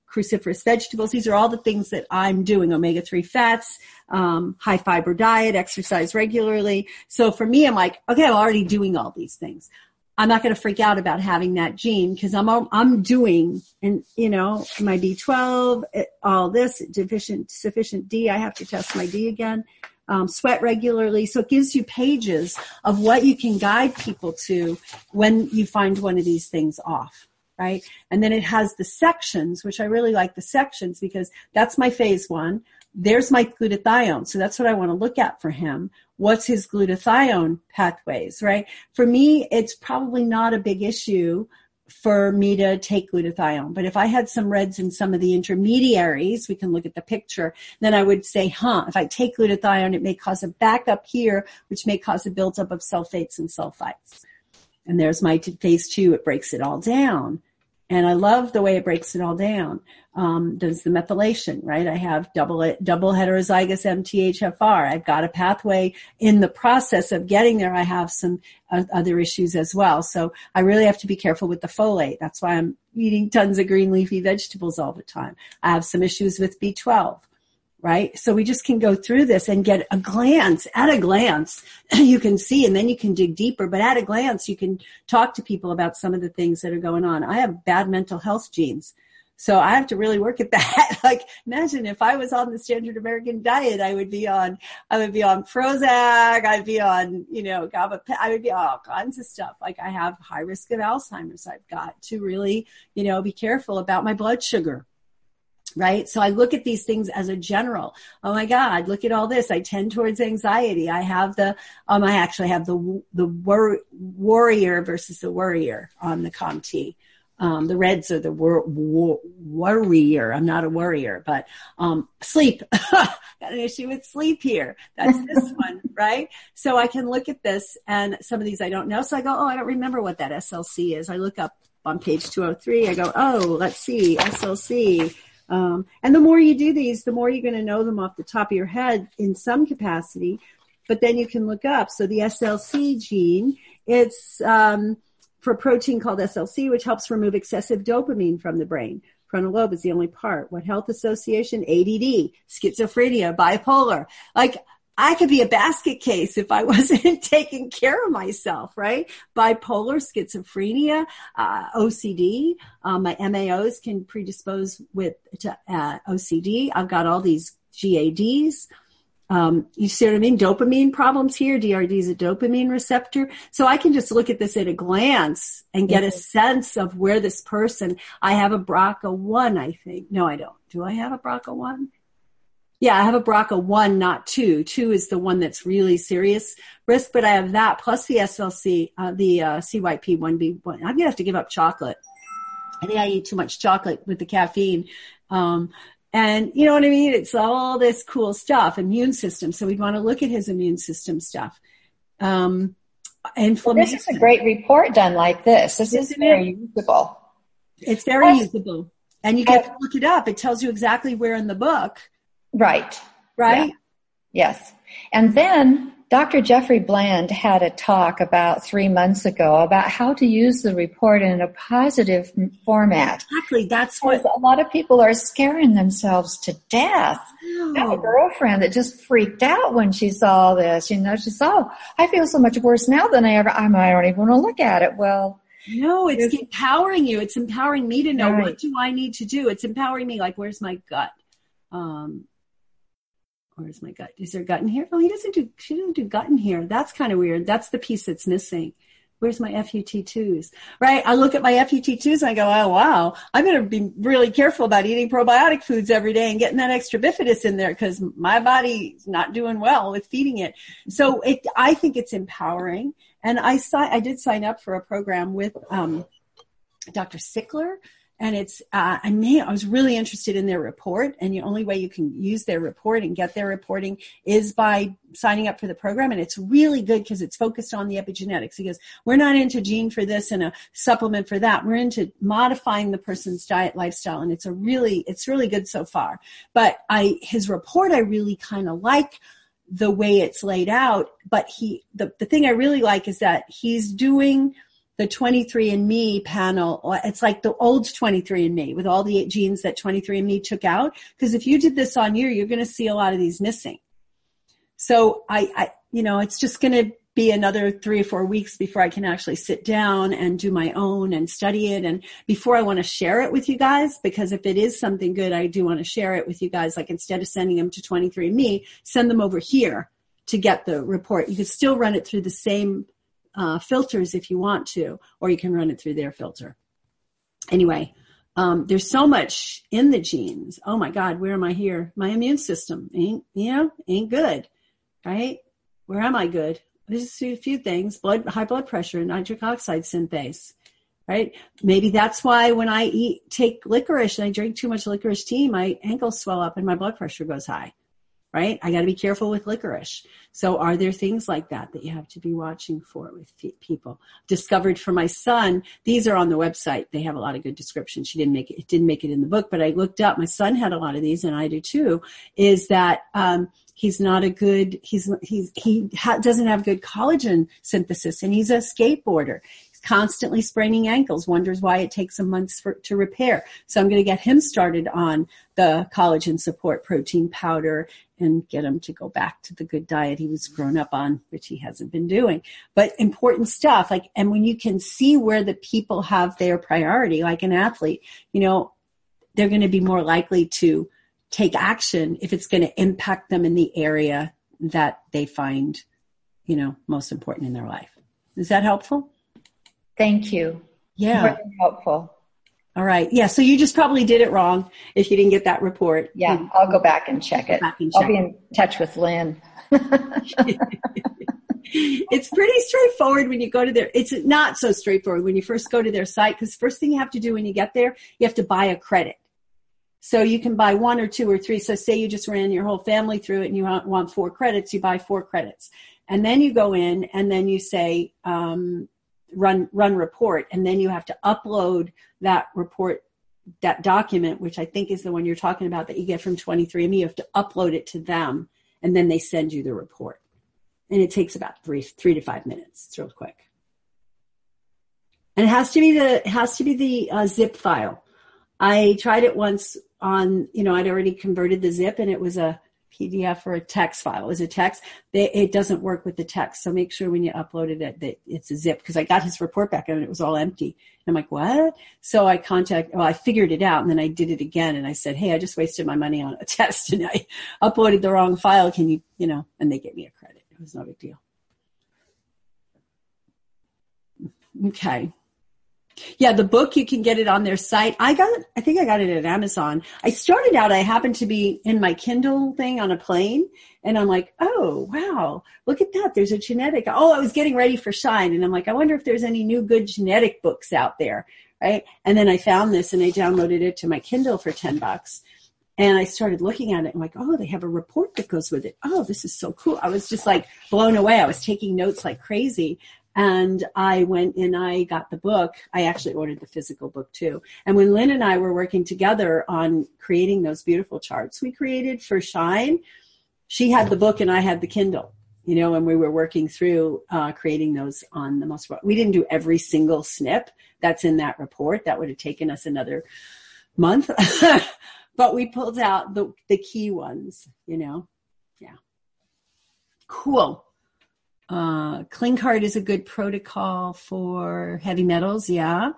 cruciferous vegetables. These are all the things that I'm doing. Omega-3 fats, high fiber diet, exercise regularly. So for me, I'm like, okay, I'm already doing all these things. I'm not going to freak out about having that gene because I'm doing, and my B12, all this sufficient D. I have to test my D again. Sweat regularly. So it gives you pages of what you can guide people to when you find one of these things off, right? And then it has the sections, which I really like the sections because that's my phase 1. There's my glutathione. So that's what I want to look at for him. What's his glutathione pathways, right? For me, it's probably not a big issue for me to take glutathione. But if I had some reds in some of the intermediaries, we can look at the picture, then I would say, if I take glutathione, it may cause a backup here, which may cause a buildup of sulfates and sulfites. And there's my phase 2. It breaks it all down. And I love the way it breaks it all down. There's the methylation, right? I have double heterozygous MTHFR. I've got a pathway in the process of getting there. I have some other issues as well. So I really have to be careful with the folate. That's why I'm eating tons of green leafy vegetables all the time. I have some issues with B12. Right? So we just can go through this and get at a glance, you can see, and then you can dig deeper, but at a glance, you can talk to people about some of the things that are going on. I have bad mental health genes. So I have to really work at that. Like, imagine if I was on the standard American diet, I would be on Prozac, I'd be on, GABA, I would be on all kinds of stuff. Like, I have high risk of Alzheimer's. I've got to really, be careful about my blood sugar. Right? So I look at these things as a general. Oh my God, look at all this. I tend towards anxiety. I have I actually have the warrior versus the worrier on the COMT. The reds are the worrier. I'm not a worrier, but, sleep. Got an issue with sleep here. That's this one, right? So I can look at this and some of these I don't know. So I go, I don't remember what that SLC is. I look up on page 203. I go, let's see, SLC. And the more you do these, the more you're going to know them off the top of your head in some capacity, but then you can look up. So the SLC gene, it's for a protein called SLC, which helps remove excessive dopamine from the brain. Frontal lobe is the only part. What health association? ADD, schizophrenia, bipolar. Like, I could be a basket case if I wasn't taking care of myself, right? Bipolar, schizophrenia, OCD. My MAOs can predispose to OCD. I've got all these GADs. You see what I mean? Dopamine problems here. DRD is a dopamine receptor. So I can just look at this at a glance and get a sense of where this person, I have a BRCA1, I think. No, I don't. Do I have a BRCA1? Yeah, I have a BRCA1, not 2. 2 is the one that's really serious risk, but I have that plus the SLC, the CYP1B1. I'm going to have to give up chocolate. I think I eat too much chocolate with the caffeine. And you know what I mean? It's all this cool stuff, immune system. So we'd want to look at his immune system stuff. Inflammation.
This is a great report done like this. This is very usable.
It's very usable. And you get to look it up. It tells you exactly where in the book.
Right.
Right?
Yeah. Yes. And then Dr. Jeffrey Bland had a talk about 3 months ago about how to use the report in a positive format.
Exactly. That's what
a lot of people are scaring themselves to death. I have a girlfriend that just freaked out when she saw this. She said, I feel so much worse now than I don't even want to look at it. Well,
no, it's empowering you. It's empowering me to know what do I need to do. It's empowering me. Like, where's my gut? Where's my gut? Is there gut in here? Oh, she doesn't do gut in here. That's kind of weird. That's the piece that's missing. Where's my FUT2s? Right? I look at my FUT2s and I go, oh, wow, I'm going to be really careful about eating probiotic foods every day and getting that extra bifidus in there because my body's not doing well with feeding it. So I think it's empowering. And I did sign up for a program with Dr. Sickler. And I was really interested in their report, and the only way you can use their report and get their reporting is by signing up for the program. And it's really good because it's focused on the epigenetics. He goes, we're not into gene for this and a supplement for that. We're into modifying the person's diet, lifestyle, and it's really good so far. But his report, I really kind of like the way it's laid out. But the thing I really like is that he's doing the 23andMe panel. It's like the old 23andMe with all the genes that 23andMe took out. Because if you did this on you, you're going to see a lot of these missing. So it's just going to be another 3 or 4 weeks before I can actually sit down and do my own and study it. And before I want to share it with you guys, because if it is something good, I do want to share it with you guys. Like instead of sending them to 23andMe, send them over here to get the report. You could still run it through the same filters if you want to, or you can run it through their filter. Anyway, there's so much in the genes. Oh my God, where am I here? My immune system ain't good, right? Where am I good? There's a few things, high blood pressure, nitric oxide synthase, right? Maybe that's why when I take licorice and I drink too much licorice tea, my ankles swell up and my blood pressure goes high, right? I got to be careful with licorice. So are there things like that you have to be watching for with people? Discovered for my son, these are on the website. They have a lot of good descriptions. It didn't make it in the book, but I looked up, my son had a lot of these and I do too, is that, he's not a good, he doesn't have good collagen synthesis, and he's a skateboarder. He's constantly spraining ankles, wonders why it takes him months to repair. So I'm going to get him started on the collagen support protein powder and get him to go back to the good diet he was grown up on, which he hasn't been doing. But important stuff, and when you can see where the people have their priority, like an athlete, they're going to be more likely to take action if it's going to impact them in the area that they find, most important in their life. Is that helpful?
Thank you.
Yeah.
Very helpful.
All right. Yeah. So you just probably did it wrong if you didn't get that report.
Yeah. I'll go back and check it. I'll be in touch with Lynn.
It's pretty straightforward when you go to their, it's not so straightforward when you first go to their site, because first thing you have to do when you get there, you have to buy a credit. So you can buy 1 or 2 or 3. So say you just ran your whole family through it and you want 4 credits, you buy 4 credits. And then you go in and then you say, run report. And then you have to upload that report, that document, which I think is the one you're talking about that you get from 23andMe. You have to upload it to them and then they send you the report. And it takes about 3 to 5 minutes. It's real quick. And it has to be the zip file. I tried it once on, I'd already converted the zip and it was a PDF or a text file. It was a text. It doesn't work with the text. So make sure when you upload it that it's a zip, because I got his report back and it was all empty. And I'm like, what? So I figured it out and then I did it again. And I said, hey, I just wasted my money on a test and I uploaded the wrong file. Can you, and they gave me a credit. It was no big deal. Okay. Yeah, the book, you can get it on their site. I think I got it at Amazon. I started out, I happened to be in my Kindle thing on a plane, and I'm like, oh, wow, look at that. There's a genetic. Oh, I was getting ready for Shine, and I'm like, I wonder if there's any new good genetic books out there, right? And then I found this, and I downloaded it to my Kindle for $10. And I started looking at it and like, oh, they have a report that goes with it. Oh, this is so cool. I was just like blown away. I was taking notes like crazy. And I went and I got the book. I actually ordered the physical book too. And when Lynn and I were working together on creating those beautiful charts we created for Shine, she had the book and I had the Kindle, and we were working through creating those on the most. We didn't do every single snip that's in that report. That would have taken us another month. But we pulled out the key ones, Yeah. Cool. CleanCard is a good protocol for heavy metals. Yeah.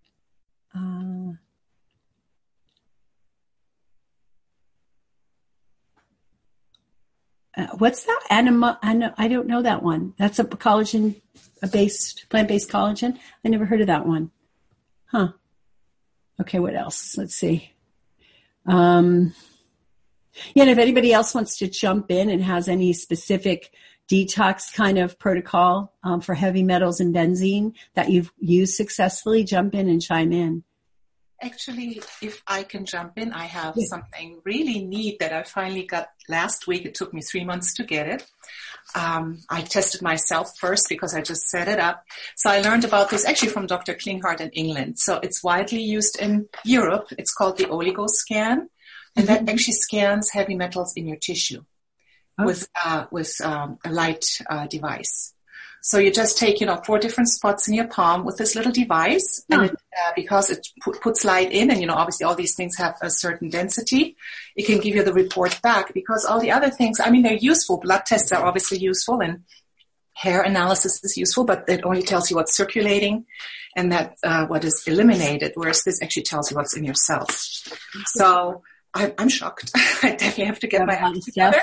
What's that? I don't know that one. That's a collagen-based, plant-based collagen. I never heard of that one. Huh. Okay, what else? Let's see. And if anybody else wants to jump in and has any specific detox kind of protocol for heavy metals and benzene that you've used successfully, jump in and chime in.
Actually, if I can jump in, I have something really neat that I finally got last week. It took me 3 months to get it. I tested myself first because I just set it up. So I learned about this actually from Dr. Klinghardt in England. So it's widely used in Europe. It's called the OligoScan, and that actually scans heavy metals in your tissue with a light device. So you just take, 4 different spots in your palm with this little device, and because it puts light in, and obviously all these things have a certain density, it can give you the report back. Because all the other things, they're useful. Blood tests are obviously useful, and hair analysis is useful, but it only tells you what's circulating and that what is eliminated, whereas this actually tells you what's in your cells. So I'm shocked. I definitely have to get my act together.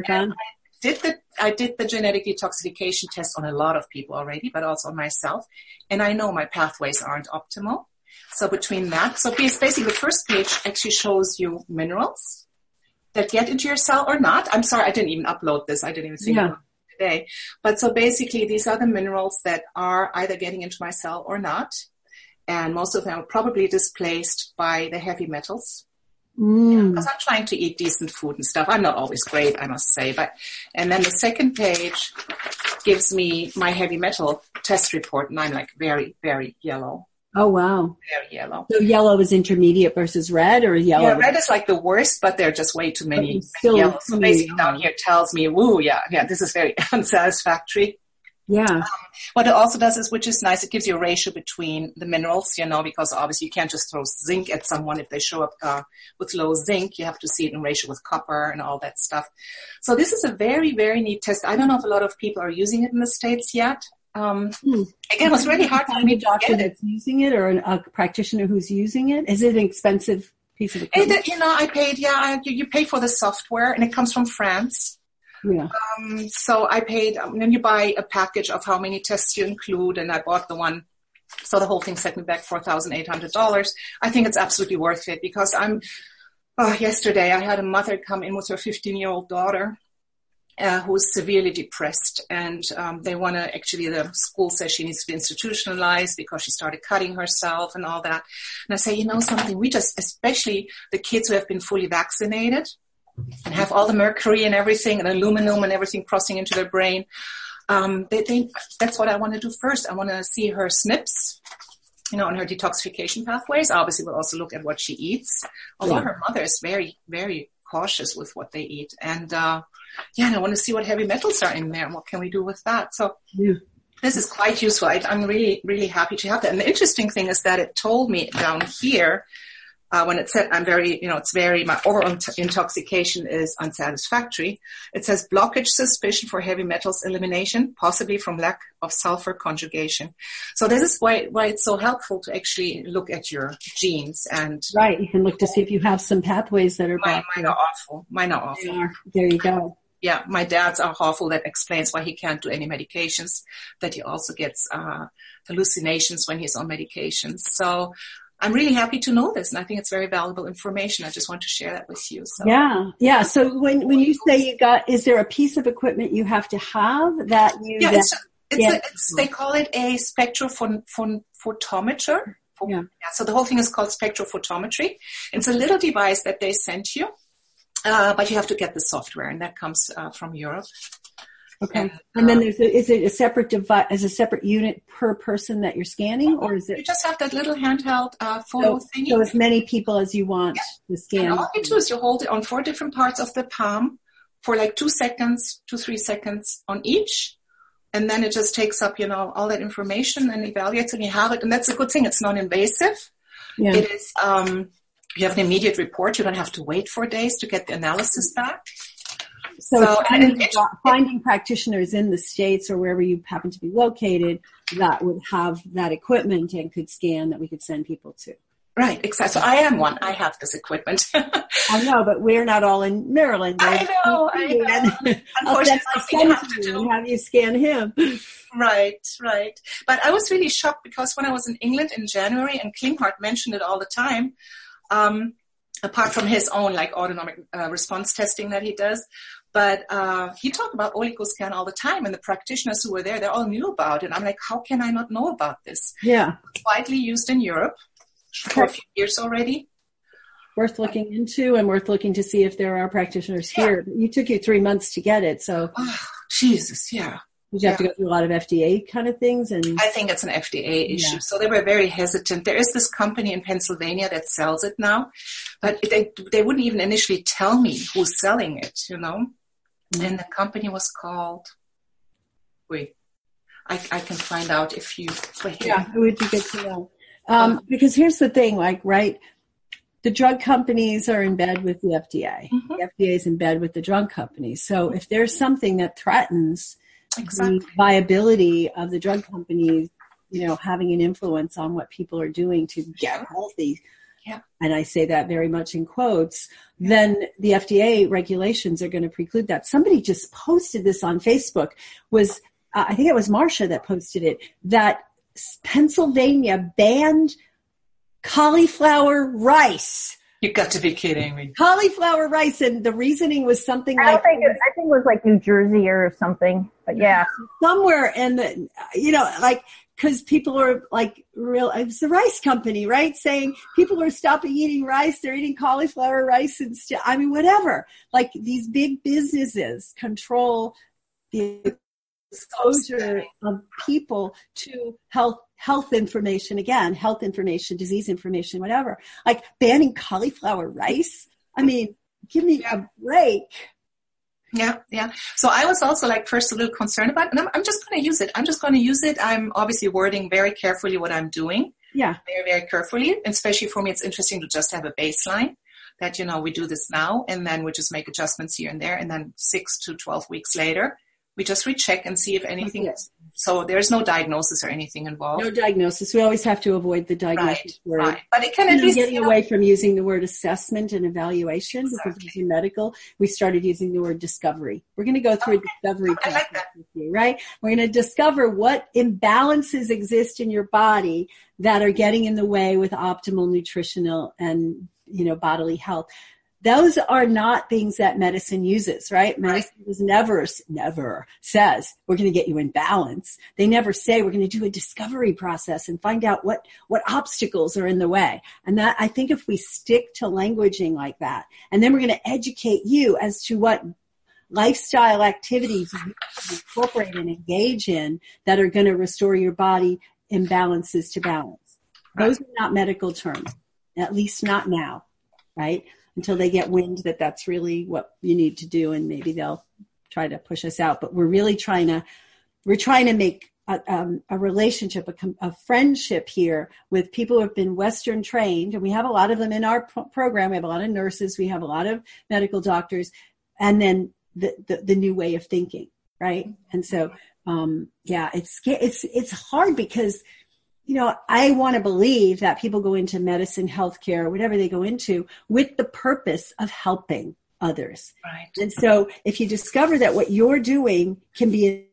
I did the genetic detoxification test on a lot of people already, but also on myself. And I know my pathways aren't optimal. So between that, basically the first page actually shows you minerals that get into your cell or not. I'm sorry, I didn't even upload this. I didn't even think about it today. But so basically these are the minerals that are either getting into my cell or not. And most of them are probably displaced by the heavy metals. Because I'm trying to eat decent food and stuff. I'm not always great, I must say. And then the second page gives me my heavy metal test report, and I'm like very, very yellow.
Oh, wow.
Very yellow.
So yellow is intermediate versus red, or yellow?
Yeah, red is like the worst, but there are just way too many yellows. So basically down here tells me, this is very unsatisfactory.
Yeah.
What it also does is, which is nice, it gives you a ratio between the minerals, because obviously you can't just throw zinc at someone if they show up with low zinc. You have to see it in ratio with copper and all that stuff. So this is a very, very neat test. I don't know if a lot of people are using it in the States yet. Again, it was really hard for me to
doctor
get it.
That's using it, or a practitioner who's using it. Is it an expensive piece of equipment?
I paid, you pay for the software, and it comes from France.
Yeah.
So I paid, and then you buy a package of how many tests you include, and I bought the one. So the whole thing set me back $4,800. I think it's absolutely worth it because yesterday I had a mother come in with her 15-year-old daughter, who's severely depressed, and the school says she needs to be institutionalized because she started cutting herself and all that. And I say, something, especially the kids who have been fully vaccinated, and have all the mercury and everything and aluminum and everything crossing into their brain. They think that's what I want to do first. I want to see her SNPs, on her detoxification pathways. Obviously, we'll also look at what she eats. Although her mother is very, very cautious with what they eat. And, and I want to see what heavy metals are in there and what can we do with that. So this is quite useful. I'm really, really happy to have that. And the interesting thing is that it told me down here, when it said my overall intoxication is unsatisfactory, it says blockage suspicion for heavy metals elimination, possibly from lack of sulfur conjugation. So this is why it's so helpful to actually look at your genes and.
Right. You can look to see if you have some pathways that are back.
Mine are awful.
There you go.
Yeah. My dad's are awful. That explains why he can't do any medications, that he also gets, hallucinations when he's on medications. So, I'm really happy to know this, and I think it's very valuable information. I just want to share that with you. So.
Yeah. So when you say is there a piece of equipment you have to have that you?
Yeah, they call it a spectrophotometer. So the whole thing is called spectrophotometry. It's a little device that they sent you, but you have to get the software, and that comes from Europe.
Okay. And then is it a separate device, as a separate unit per person that you're scanning, or is it?
You just have that little handheld photo thingy.
So as many people as you want to scan.
And all you do is you hold it on 4 different parts of the palm for like 2 seconds, 2-3 seconds on each. And then it just takes up, all that information and evaluates, and you have it. And that's a good thing. It's non-invasive. Yeah. It is, you have an immediate report. You don't have to wait 4 days to get the analysis back.
So finding practitioners in the States or wherever you happen to be located that would have that equipment and could scan that we could send people to.
Right, exactly. So I am one. I have this equipment.
I know, but we're not all in Maryland.
I know.
Unfortunately, you have to do. And have you scan him.
Right. But I was really shocked because when I was in England in January, and Klinghardt mentioned it all the time, apart from his own autonomic response testing that he does. But he talked about OligoScan all the time, and the practitioners who were there, they all knew about it. I'm like, how can I not know about this?
Yeah.
It's widely used in Europe for a few years already.
Worth looking into and worth looking to see if there are practitioners here. You took you 3 months to get it, so.
Oh, Jesus, yeah.
Did you have to go through a lot of FDA kind of things? And
I think it's an FDA issue. So they were very hesitant. There is this company in Pennsylvania that sells it now, but they wouldn't even initially tell me who's selling it, And the company was called, I can find out if you.
Yeah, it would be good to know. Because here's the thing, like, right, the drug companies are in bed with the FDA. Mm-hmm. The FDA is in bed with the drug companies. So if there's something that threatens the viability of the drug companies, having an influence on what people are doing to get healthy, and I say that very much in quotes, then the FDA regulations are going to preclude that. Somebody just posted this on Facebook, I think it was Marsha that posted it, that Pennsylvania banned cauliflower rice.
You got to be kidding me.
Cauliflower rice, and the reasoning was something
I think it was like New Jersey or something, but yeah.
Somewhere in the, because people are like it's the rice company, right? Saying people are stopping eating rice, they're eating cauliflower rice instead. I mean, whatever. Like these big businesses control the exposure of people to health information, disease information, whatever. Like banning cauliflower rice. I mean, give me a break.
Yeah. So I was also first a little concerned about it, and I'm just going to use it. I'm obviously wording very carefully what I'm doing.
Yeah.
Very, very carefully. And especially for me, it's interesting to just have a baseline that, we do this now, and then we just make adjustments here and there. And then 6 to 12 weeks later, we just recheck and see if anything is. So there's no diagnosis or anything involved.
No diagnosis. We always have to avoid the diagnosis word.
Right. But it can at least
getting away from using the word assessment and evaluation because in medical, we started using the word discovery. We're going to go through a discovery process with you, right? We're going to discover what imbalances exist in your body that are getting in the way with optimal nutritional and, bodily health. Those are not things that medicine uses, right? Medicine never says we're going to get you in balance. They never say we're going to do a discovery process and find out what obstacles are in the way. And that, I think if we stick to languaging like that, and then we're going to educate you as to what lifestyle activities you can incorporate and engage in that are going to restore your body imbalances to balance. Those are not medical terms, at least not now, right? Until they get wind that that's really what you need to do, and maybe they'll try to push us out. But we're really trying to make a relationship, a friendship here with people who have been Western trained, and we have a lot of them in our program. We have a lot of nurses, we have a lot of medical doctors, and then the new way of thinking, right? And so, it's hard because, I want to believe that people go into medicine, healthcare, whatever they go into with the purpose of helping others.
Right.
And so if you discover that what you're doing can be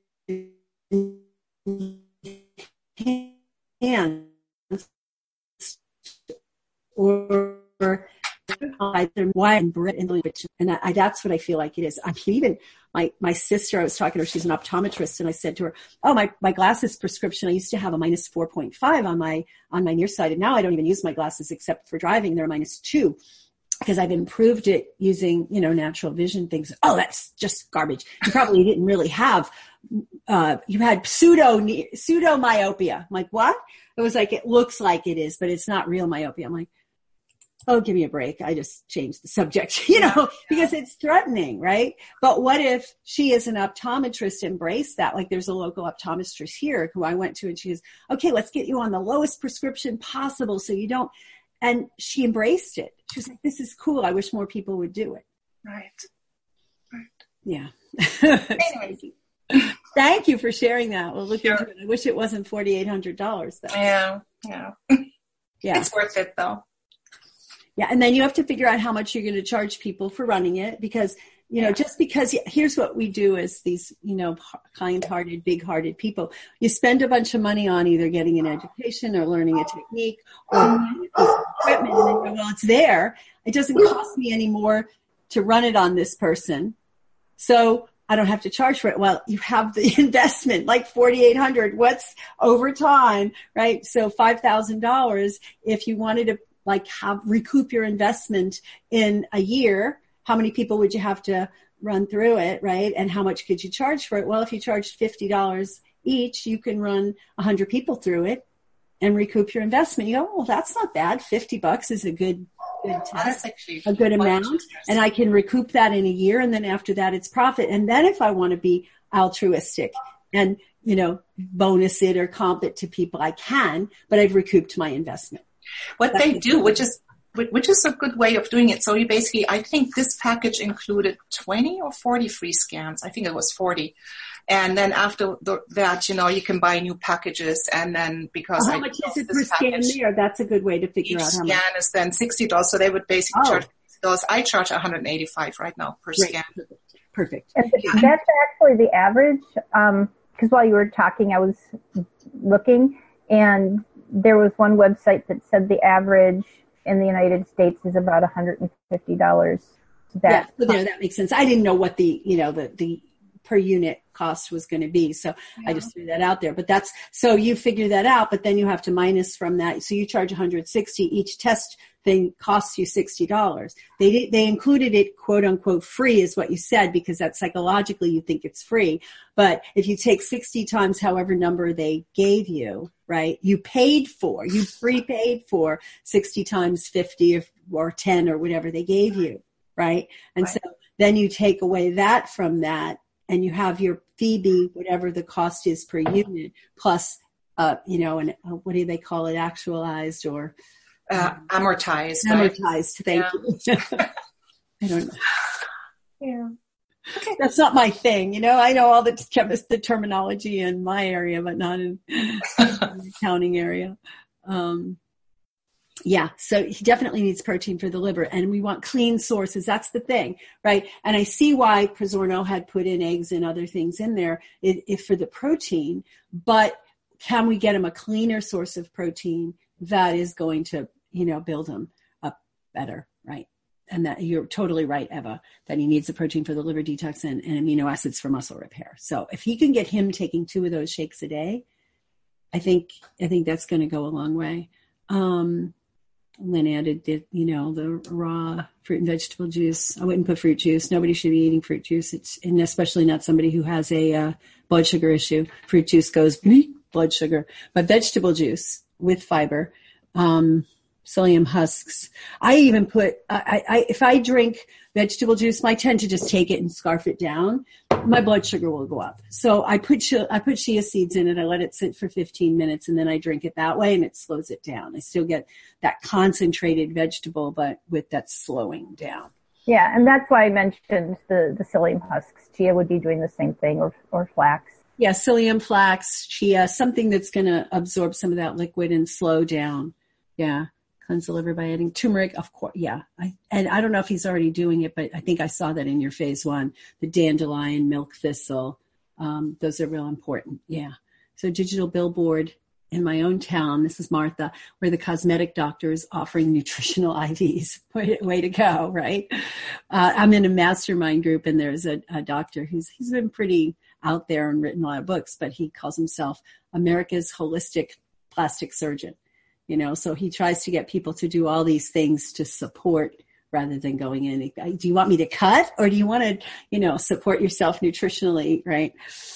enhanced or and that's what I feel like it is. I mean, even my sister, I was talking to her, she's an optometrist, and I said to her, my glasses prescription, I used to have a minus 4.5 on my nearsighted. Now I don't even use my glasses except for driving. They're minus 2 because I've improved it using, natural vision things. Oh, that's just garbage. You probably didn't really have, you had pseudo myopia. I'm like, what? It was like, it looks like it is, but it's not real myopia. I'm like, oh, give me a break. I just changed the subject, because it's threatening, right? But what if she as an optometrist embraced that? Like there's a local optometrist here who I went to, and she goes, okay, let's get you on the lowest prescription possible so you don't. And she embraced it. She was like, this is cool. I wish more people would do it.
Right.
Yeah.
Anyway.
Thank you for sharing that. We'll look into it. I wish it wasn't $4,800 though.
Yeah.
Yeah.
It's worth it though.
Yeah. And then you have to figure out how much you're going to charge people for running it because, just because here's what we do as these, kind-hearted, big-hearted people. You spend a bunch of money on either getting an education or learning a technique or a piece of equipment. And then you go, well, it's there. It doesn't cost me any more to run it on this person. So I don't have to charge for it. Well, you have the investment, like $4,800. What's over time, right? So $5,000 if you wanted to recoup your investment in a year, how many people would you have to run through it, right? And how much could you charge for it? Well, if you charged $50 each, you can run 100 people through it and recoup your investment. You go, well, that's not bad. $50 is a good test, a good amount. And I can recoup that in a year. And then after that, it's profit. And then if I want to be altruistic and, bonus it or comp it to people, I can, but I've recouped my investment.
What they do, which is a good way of doing it. So you basically, I think this package included 20 or 40 free scans. I think it was 40. And then after that, you can buy new packages. And then because
how much is it per scan there? That's a good way to figure out how much. Each
scan is then $60. So they would basically charge $60. I charge $185 right now per scan.
Perfect.
That's actually the average. Because while you were talking, I was looking, and there was one website that said the average in the United States is about $150.
That makes sense. I didn't know what the per unit cost was going to be. So I just threw that out there, but so you figure that out, but then you have to minus from that. So you charge $160. Each test thing costs you $60. They included it, quote unquote, free is what you said, because that psychologically you think it's free. But if you take 60 times however number they gave you, right, you prepaid for 60 times 50 or 10 or whatever they gave you, right? And so then you take away that from that, and you have your fee be whatever the cost is per unit plus, and what do they call it? Actualized or
amortized.
Amortized. Thank you. I don't know.
Yeah. Okay.
That's not my thing. I know all the terminology in my area, but not in the accounting area. So he definitely needs protein for the liver, and we want clean sources. That's the thing, right? And I see why Prazorno had put in eggs and other things in there if for the protein, but can we get him a cleaner source of protein that is going to, build him up better, right? And that you're totally right, Eva, that he needs the protein for the liver detox and amino acids for muscle repair. So if he can get him taking 2 of those shakes a day, I think that's going to go a long way. Lynn added the raw fruit and vegetable juice. I wouldn't put fruit juice. Nobody should be eating fruit juice. And especially not somebody who has a blood sugar issue. Fruit juice goes blood sugar, but vegetable juice with fiber, psyllium husks. I even put, if I drink vegetable juice, I tend to just take it and scarf it down. My blood sugar will go up. So I put chia seeds in it. I let it sit for 15 minutes and then I drink it that way and it slows it down. I still get that concentrated vegetable, but with that slowing down.
Yeah. And that's why I mentioned the psyllium husks. Chia would be doing the same thing, or flax.
Yeah. Psyllium, flax, chia, something that's going to absorb some of that liquid and slow down. Yeah. Cleanse the liver by adding turmeric, of course. Yeah. And I don't know if he's already doing it, but I think I saw that in your phase 1, the dandelion, milk thistle. Those are real important. Yeah. So digital billboard in my own town. This is Martha, where the cosmetic doctor is offering nutritional IVs. Way to go. Right. I'm in a mastermind group and there's a doctor he's been pretty out there and written a lot of books, but he calls himself America's holistic plastic surgeon. So he tries to get people to do all these things to support rather than going in. Do you want me to cut or do you want to, support yourself nutritionally, right?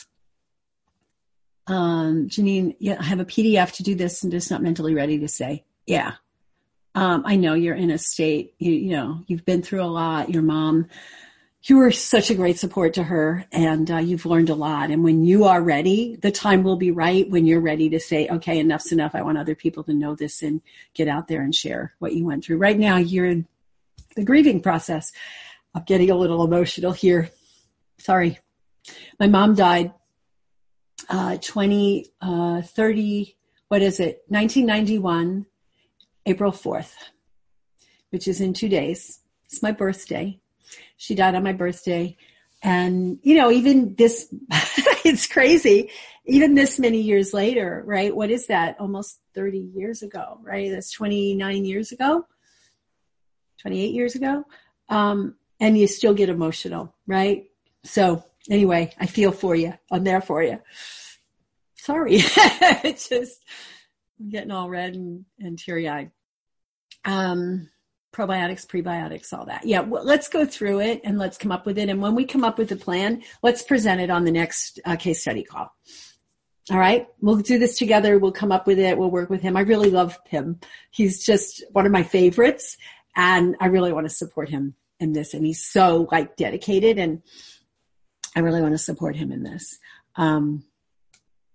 Janine, I have a PDF to do this and just not mentally ready to say, yeah. I know you're in a state, you've been through a lot. Your mom, you were such a great support to her and you've learned a lot. And when you are ready, the time will be right when you're ready to say, okay, enough's enough. I want other people to know this and get out there and share what you went through. Right now, you're in the grieving process. I'm getting a little emotional here. Sorry. My mom died 1991, April 4th, which is in 2 days. It's my birthday. She died on my birthday. And, even this, it's crazy. Even this many years later, right? What is that? Almost 30 years ago, right? That's 29 years ago, 28 years ago. And you still get emotional, right? So anyway, I feel for you. I'm there for you. Sorry. It's just I'm getting all red and teary-eyed. Probiotics, prebiotics, all that. Yeah, well, let's go through it and let's come up with it. And when we come up with a plan, let's present it on the next case study call. All right? We'll do this together. We'll come up with it. We'll work with him. I really love him. He's just one of my favorites. And I really want to support him in this. And he's so dedicated. And I really want to support him in this.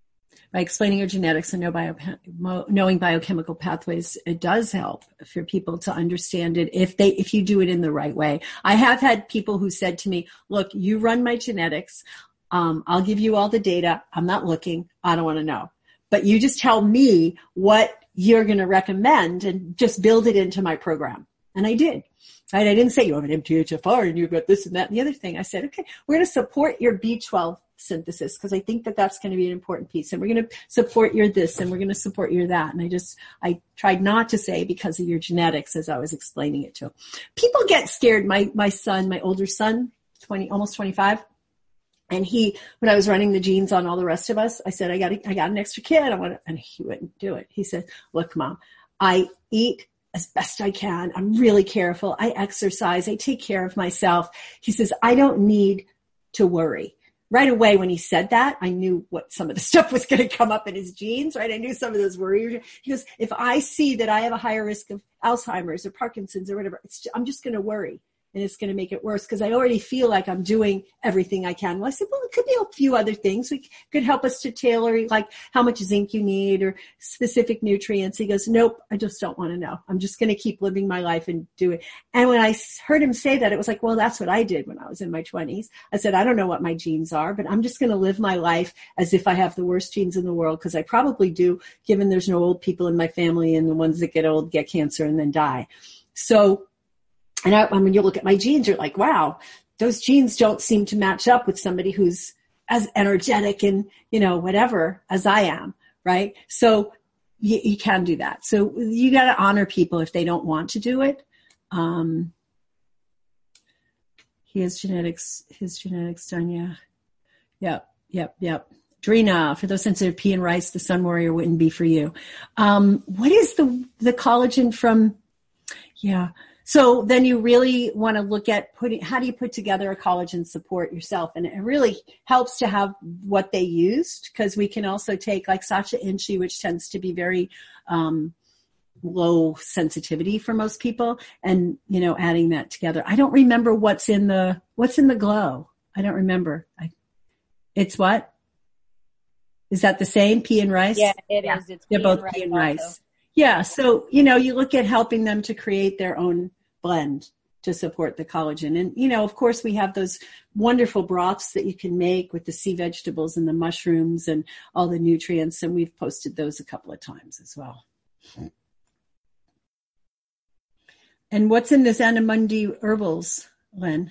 by explaining your genetics and knowing biochemical pathways, it does help for people to understand it if you do it in the right way. I have had people who said to me, look, you run my genetics. I'll give you all the data. I'm not looking. I don't want to know. But you just tell me what you're going to recommend and just build it into my program. And I did. Right? I didn't say you have an MTHFR and you've got this and that and the other thing. I said, okay, we're going to support your B12 synthesis because I think that that's going to be an important piece. And we're going to support your this and we're going to support your that. And I tried not to say because of your genetics as I was explaining it to them. People get scared. My son, my older son, almost 25. And when I was running the genes on all the rest of us, I said, I got an extra kid. And he wouldn't do it. He said, look, Mom, I eat as best I can. I'm really careful. I exercise. I take care of myself. He says, I don't need to worry. Right away when he said that, I knew what some of the stuff was going to come up in his genes, right? I knew some of those worries. He goes, if I see that I have a higher risk of Alzheimer's or Parkinson's or whatever, I'm just going to worry. And it's going to make it worse because I already feel like I'm doing everything I can. Well, I said, well, it could be a few other things. We could help us to tailor, like how much zinc you need or specific nutrients. He goes, nope, I just don't want to know. I'm just going to keep living my life and do it. And when I heard him say that, it was like, well, that's what I did when I was in my 20s. I said, I don't know what my genes are, but I'm just going to live my life as if I have the worst genes in the world because I probably do, given there's no old people in my family and the ones that get old get cancer and then die. So, and when you look at my genes, you're like, wow, those genes don't seem to match up with somebody who's as energetic and, whatever as I am, right? So you can do that. So you got to honor people if they don't want to do it. He has his genetics done, yeah. Yep. Drina, for those sensitive pea and rice, the Sun Warrior wouldn't be for you. What is the collagen from, So then you really want to look at how do you put together a collagen support yourself? And it really helps to have what they used because we can also take like Sacha Inchi, which tends to be very low sensitivity for most people and, adding that together. I don't remember what's in the glow. I don't remember. It's what? Is that the same? Pea and rice?
Yeah, it is. It's
both pea and rice. Yeah. So, you look at helping them to create their own blend to support the collagen. And, of course, we have those wonderful broths that you can make with the sea vegetables and the mushrooms and all the nutrients. And we've posted those a couple of times as well. And what's in this Anamundi Herbals, Len?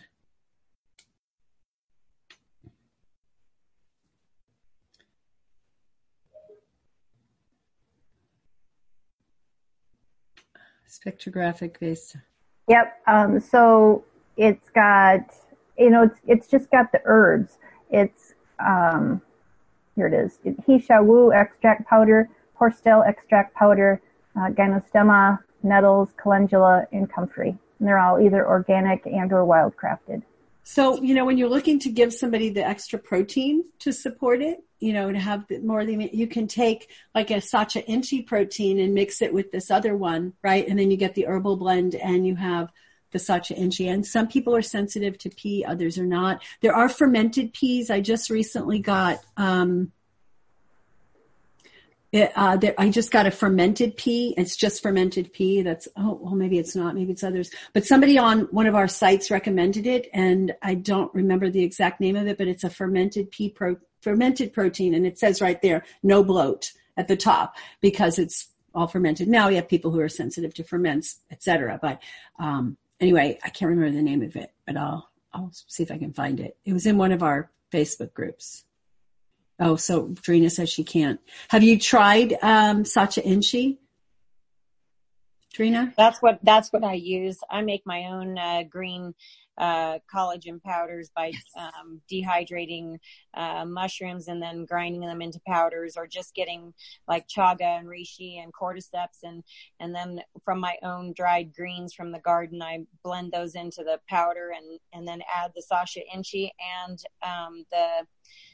Spectrographic based.
Yep. So it's got, it's just got the herbs. It's, here it is. Hisha Wu extract powder, horsetail extract powder, gynostemma, nettles, calendula, and comfrey. And they're all either organic and or wildcrafted.
So, when you're looking to give somebody the extra protein to support it, to have more than you can take like a Sacha Inchi protein and mix it with this other one, right? And then you get the herbal blend and you have the Sacha Inchi. And some people are sensitive to pea, others are not. There are fermented peas. I just recently got, I just got a fermented pea. It's just fermented pea. That's, maybe it's not, maybe it's others. But somebody on one of our sites recommended it, and I don't remember the exact name of it, but it's a fermented fermented protein, and it says right there, no bloat at the top because it's all fermented. Now you have people who are sensitive to ferments, etc. But anyway, I can't remember the name of it, but I'll see if I can find it. It was in one of our Facebook groups. Oh, so Drina says she can't. Have you tried Sacha Inchi, Drina?
That's what I use. I make my own green collagen powders by dehydrating mushrooms and then grinding them into powders, or just getting like chaga and reishi and cordyceps and then from my own dried greens from the garden, I blend those into the powder and then add the Sacha Inchi and the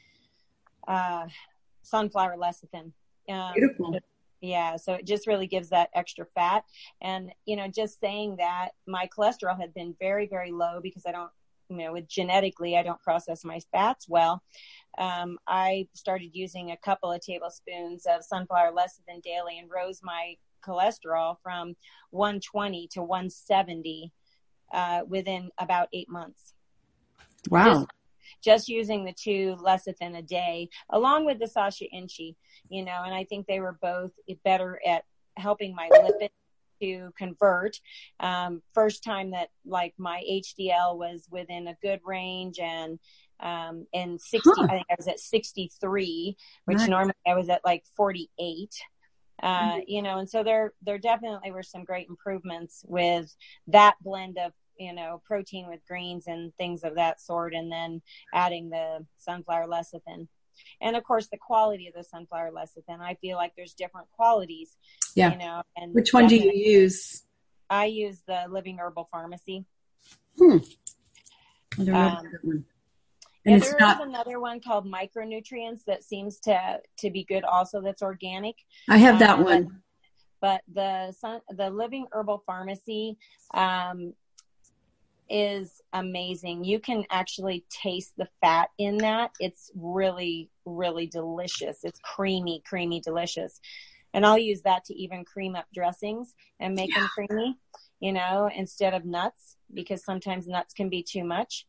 sunflower lecithin.
Beautiful.
Yeah, so it just really gives that extra fat. And, just saying that my cholesterol had been very, very low because I don't with genetically, I don't process my fats well. I started using a couple of tablespoons of sunflower lecithin daily and rose my cholesterol from 120 to 170 within about 8 months.
Wow.
Just using the 2 lecithin a day, along with the Sasha Inchi, and I think they were both better at helping my lipids to convert. First time that like my HDL was within a good range, and 60, I think I was at 63, which
nice.
Normally I was at like 48. And so there definitely were some great improvements with that blend of, protein with greens and things of that sort, and then adding the sunflower lecithin. And of course, the quality of the sunflower lecithin, I feel like there's different qualities.
Yeah.
And
which one do you use?
I use the Living Herbal Pharmacy.
I don't know that one. And
there is another one called Micronutrients that seems to be good also, that's organic.
I have that one.
But the Living Herbal Pharmacy is amazing. You can actually taste the fat in that. It's really, really delicious. It's creamy, delicious. And I'll use that to even cream up dressings and make them creamy, instead of nuts, because sometimes nuts can be too much.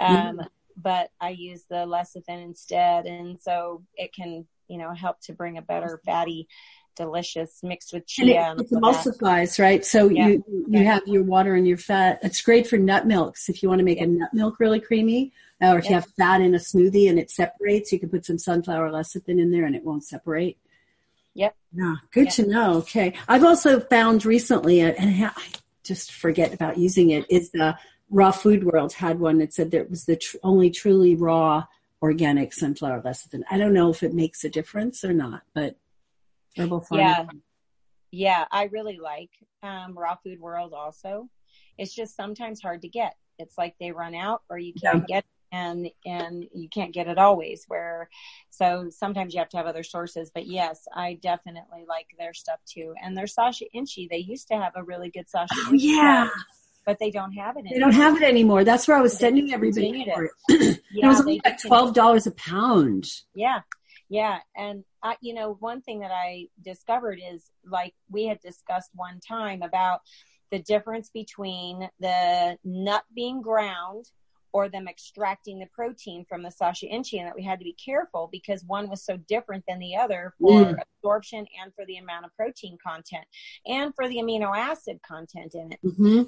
But I use the lecithin instead. And so it can, help to bring a better fatty, delicious mixed with chia.
And it emulsifies, right? So you have your water and your fat. It's great for nut milks. If you want to make a nut milk really creamy, or if you have fat in a smoothie and it separates, you can put some sunflower lecithin in there and it won't separate.
Yep.
Yeah. Good to know. Okay. I've also found recently, and I just forget about using it, is the Raw Food World had one that said that it was the only truly raw organic sunflower lecithin. I don't know if it makes a difference or not, but Herbal Farm.
Yeah, I really like Raw Food World also. It's just sometimes hard to get. It's like they run out, or you can't get it, and you can't get it always. So sometimes you have to have other sources. But yes, I definitely like their stuff too. And their Sasha Inchi, they used to have a really good Sasha Inchi.
Yeah.
But they don't have it anymore.
They don't have it anymore. That's where I was sending everybody for it. It was only like $12 a pound.
Yeah. Yeah. And, one thing that I discovered is, like we had discussed one time about the difference between the nut being ground or them extracting the protein from the Sasha Inchi, and that we had to be careful because one was so different than the other for absorption and for the amount of protein content and for the amino acid content in it.
Mm-hmm.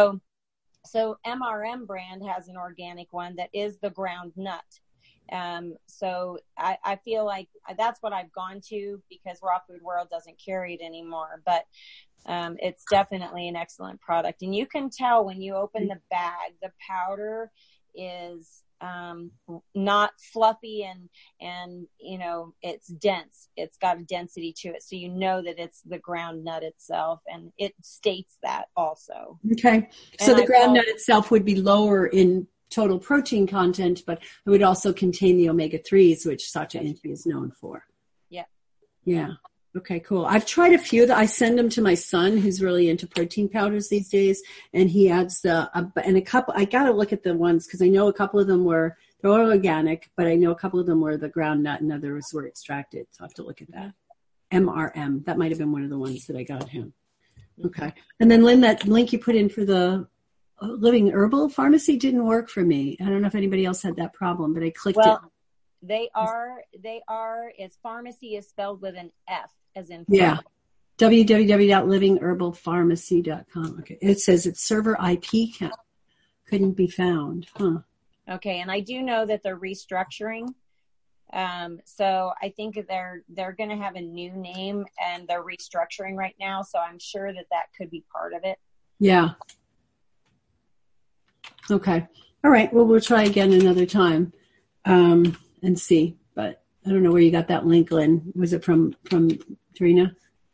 So MRM brand has an organic one that is the ground nut. So I feel like that's what I've gone to because Raw Food World doesn't carry it anymore, but it's definitely an excellent product. And you can tell when you open the bag, the powder is not fluffy and it's dense. It's got a density to it. So you know that it's the ground nut itself, and it states that also.
Okay. So the ground nut itself would be lower in total protein content, but it would also contain the omega-3s, which Sasha Inchi is known for. Yeah. Yeah. Okay, cool. I've tried a few. I send them to my son, who's really into protein powders these days, and he adds a couple. I got to look at the ones because I know a couple of them they're all organic, but I know a couple of them were the ground nut and others were extracted. So I have to look at that. MRM. That might have been one of the ones that I got him. Okay. And then Lynn, that link you put in for the Living Herbal Pharmacy didn't work for me. I don't know if anybody else had that problem, but I clicked it.
They are, its pharmacy is spelled with an F as in.
Yeah. www.livingherbalpharmacy.com. Okay. It says its server IP couldn't be found. Huh.
Okay. And I do know that they're restructuring. So I think they're going to have a new name and they're restructuring right now. So I'm sure that could be part of it.
Yeah. Okay. All right. Well, we'll try again another time. And see, but I don't know where you got that link, Lynn. Was it from Trina?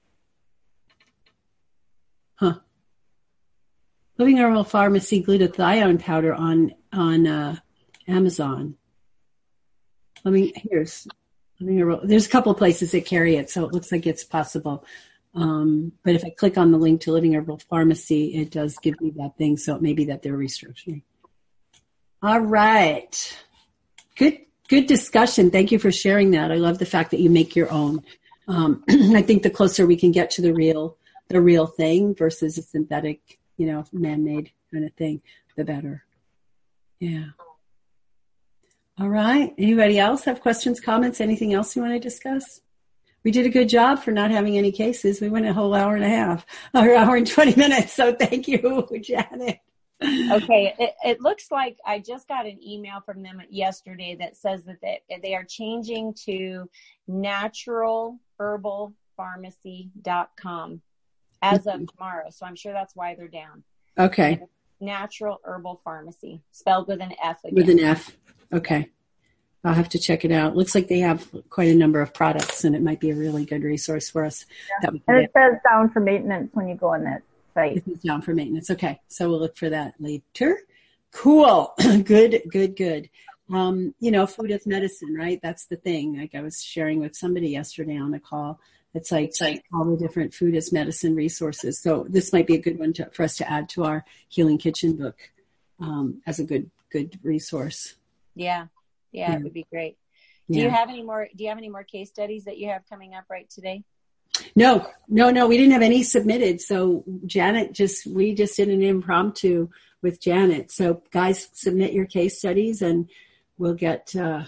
Huh. Living Herbal Pharmacy glutathione powder on Amazon. There's a couple of places that carry it, so it looks like it's possible. But if I click on the link to Living Herbal Pharmacy, it does give me that thing, so it may be that they're restructuring. All right. Good discussion. Thank you for sharing that. I love the fact that you make your own. I think the closer we can get to the real thing versus a synthetic, man-made kind of thing, the better. Yeah. All right. Anybody else have questions, comments, anything else you want to discuss? We did a good job for not having any cases. We went a whole hour and a half, or hour and 20 minutes. So thank you, Janet.
Okay. It looks like I just got an email from them yesterday that says that they are changing to naturalherbalpharmacy.com as of tomorrow. So I'm sure that's why they're down.
Okay.
Natural Herbal Pharmacy, spelled with an F again.
With an F. Okay. I'll have to check it out. Looks like they have quite a number of products, and it might be a really good resource for us.
Yeah. And it says down for maintenance when you go on that site.
It says down for maintenance. Okay. So we'll look for that later. Cool. Good. Food as medicine, right? That's the thing. Like I was sharing with somebody yesterday on a call. It's like all the different food as medicine resources. So this might be a good one for us to add to our Healing Kitchen book as a good resource.
Yeah, it would be great. Do you have any more case studies that you have coming up right today?
No, we didn't have any submitted. So Janet we just did an impromptu with Janet. So guys, submit your case studies and we'll get the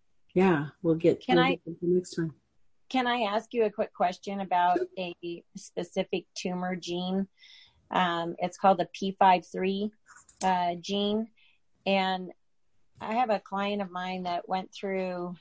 next one.
Can I ask you a quick question about a specific tumor gene? It's called the P53 gene. And I have a client of mine that went through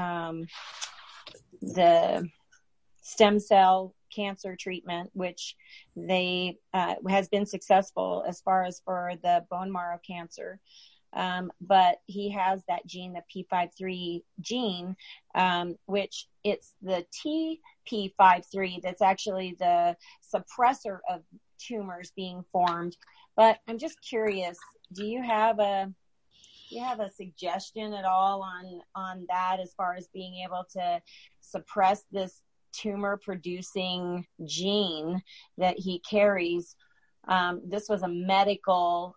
the stem cell cancer treatment, which they has been successful as far as for the bone marrow cancer. But he has that gene, the P53 gene, which it's the TP53 that's actually the suppressor of tumors being formed. But I'm just curious, do you have a suggestion at all on that as far as being able to suppress this tumor producing gene that he carries? This was a medical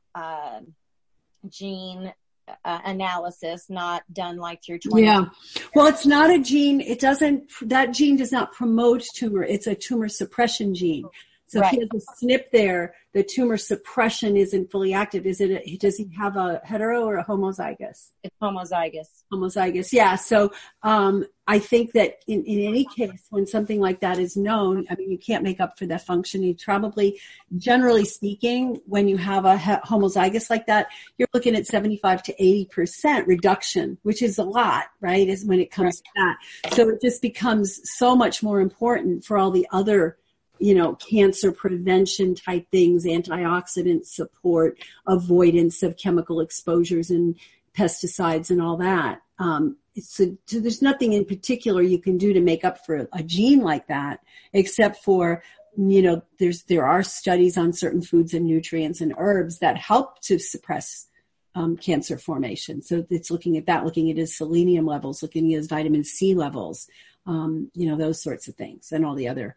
gene analysis, not done like through 20.
Yeah. Well, it's not a gene. That gene does not promote tumor. It's a tumor suppression gene. So if he has a SNP there, the tumor suppression isn't fully active. Does he have a hetero or a homozygous?
It's homozygous.
Homozygous. Yeah. So, I think that in any case, when something like that is known, I mean, you can't make up for that function. You probably, generally speaking, when you have a homozygous like that, you're looking at 75 to 80% reduction, which is a lot, right? Is when it comes to that. So it just becomes so much more important for all the other cancer prevention type things, antioxidant support, avoidance of chemical exposures and pesticides and all that. So there's nothing in particular you can do to make up for a gene like that, except for, there are studies on certain foods and nutrients and herbs that help to suppress cancer formation. So it's looking at that, looking at his selenium levels, looking at his vitamin C levels, those sorts of things, and all the other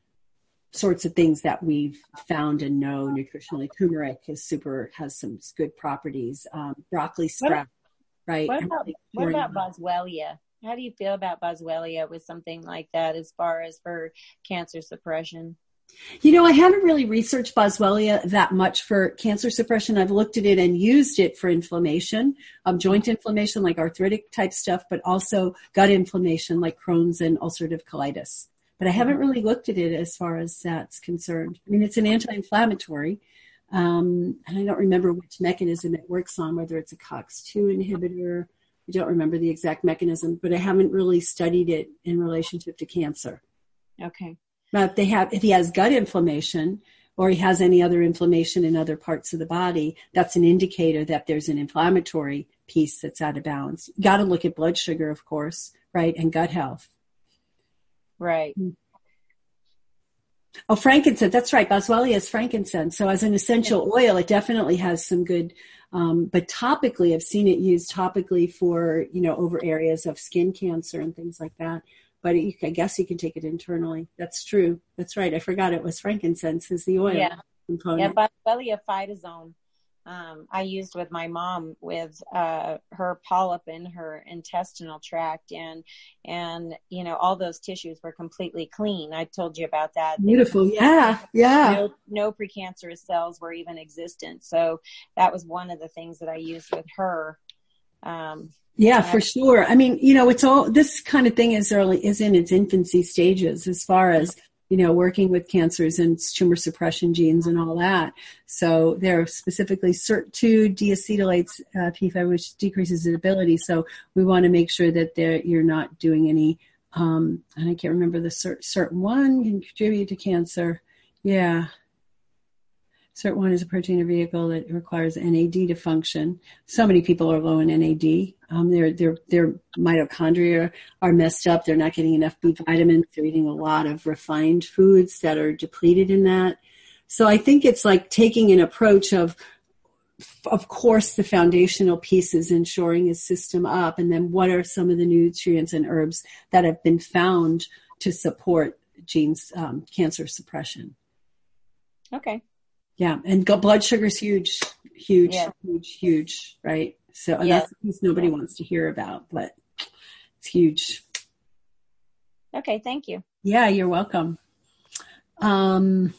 sorts of things that we've found and know nutritionally. Turmeric has some good properties. Broccoli sprout, right?
What about Boswellia? How do you feel about Boswellia with something like that as far as for cancer suppression?
I haven't really researched Boswellia that much for cancer suppression. I've looked at it and used it for inflammation, joint inflammation like arthritic type stuff, but also gut inflammation like Crohn's and ulcerative colitis. But I haven't really looked at it as far as that's concerned. I mean, it's an anti-inflammatory, and I don't remember which mechanism it works on, whether it's a COX-2 inhibitor. I don't remember the exact mechanism, but I haven't really studied it in relationship to cancer.
Okay.
But if he has gut inflammation or he has any other inflammation in other parts of the body, that's an indicator that there's an inflammatory piece that's out of balance. You got to look at blood sugar, of course, right, and gut health.
Right.
Oh, frankincense. That's right. Boswellia is frankincense. So as an essential oil, it definitely has some good, but topically, I've seen it used topically for, over areas of skin cancer and things like that. But I guess you can take it internally. That's true. That's right. I forgot it was frankincense is the oil component.
Yeah, Boswellia phytosome I used with my mom with her polyp in her intestinal tract, and you know, all those tissues were completely clean. I told you about that.
Beautiful. Yeah.
No precancerous cells were even existent. So that was one of the things that I used with her.
Yeah, for sure. I mean, you know, it's all, this kind of thing is in its infancy stages as far as, you know, working with cancers and tumor suppression genes and all that. So they're specifically SIRT2 deacetylates P5, which decreases its ability. So we want to make sure that you're not doing any, and I can't remember the SIRT1 can contribute to cancer. Yeah. SIRT1 is a protein or vehicle that requires NAD to function. So many people are low in NAD. Their mitochondria are messed up. They're not getting enough B vitamins. They're eating a lot of refined foods that are depleted in that. So I think it's like taking an approach of course, the foundational pieces and shoring his system up. And then what are some of the nutrients and herbs that have been found to support genes, cancer suppression?
Okay.
Yeah, and blood sugar is huge, right? So that's the piece nobody wants to hear about, but it's huge.
Okay, thank you.
Yeah, you're welcome. Upper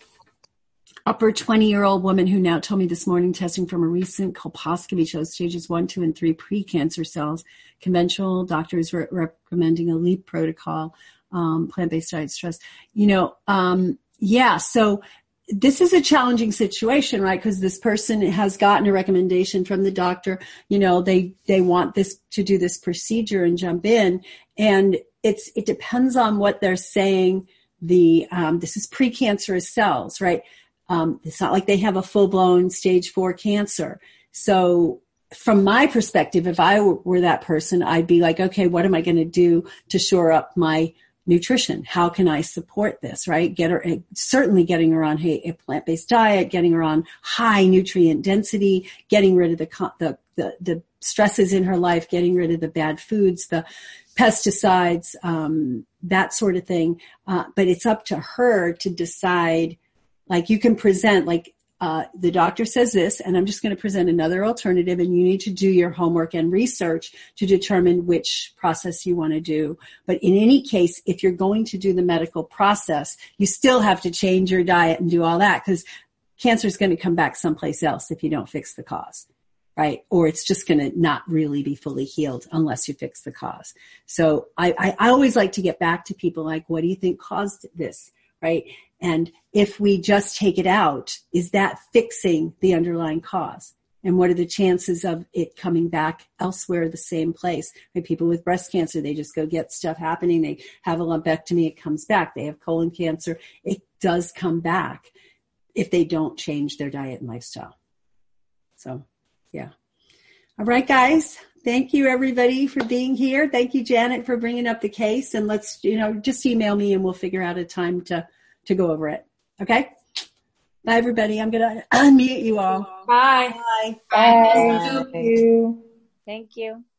20-year-old woman who now told me this morning testing from a recent colposcopy shows stages 1, 2, and 3 precancer cells. Conventional doctors recommending a LEAP protocol, plant-based diet, stress. You know, so this is a challenging situation, right? Because this person has gotten a recommendation from the doctor. You know, they want this to do this procedure and jump in, and it depends on what they're saying. This is precancerous cells, right? It's not like they have a full-blown stage 4 cancer. So from my perspective, if I were that person, I'd be like, okay, what am I going to do to shore up my nutrition? How can I support this, right? Certainly getting her on a plant-based diet, getting her on high nutrient density, getting rid of the stresses in her life, getting rid of the bad foods, the pesticides, that sort of thing. But it's up to her to decide. Like, you can present, like, the doctor says this, and I'm just going to present another alternative, and you need to do your homework and research to determine which process you want to do. But in any case, if you're going to do the medical process, you still have to change your diet and do all that, because cancer is going to come back someplace else if you don't fix the cause, right? Or it's just going to not really be fully healed unless you fix the cause. So I always like to get back to people like, what do you think caused this, right? And if we just take it out, is that fixing the underlying cause? And what are the chances of it coming back elsewhere, the same place? Right? People with breast cancer, they just go get stuff happening. They have a lumpectomy, it comes back. They have colon cancer, it does come back if they don't change their diet and lifestyle. So, yeah. All right, guys. Thank you, everybody, for being here. Thank you, Janet, for bringing up the case. And let's, just email me and we'll figure out a time to go over it. Okay? Bye, everybody. I'm going to unmute you all.
Bye.
Bye.
Bye. Thank you.
Thank you.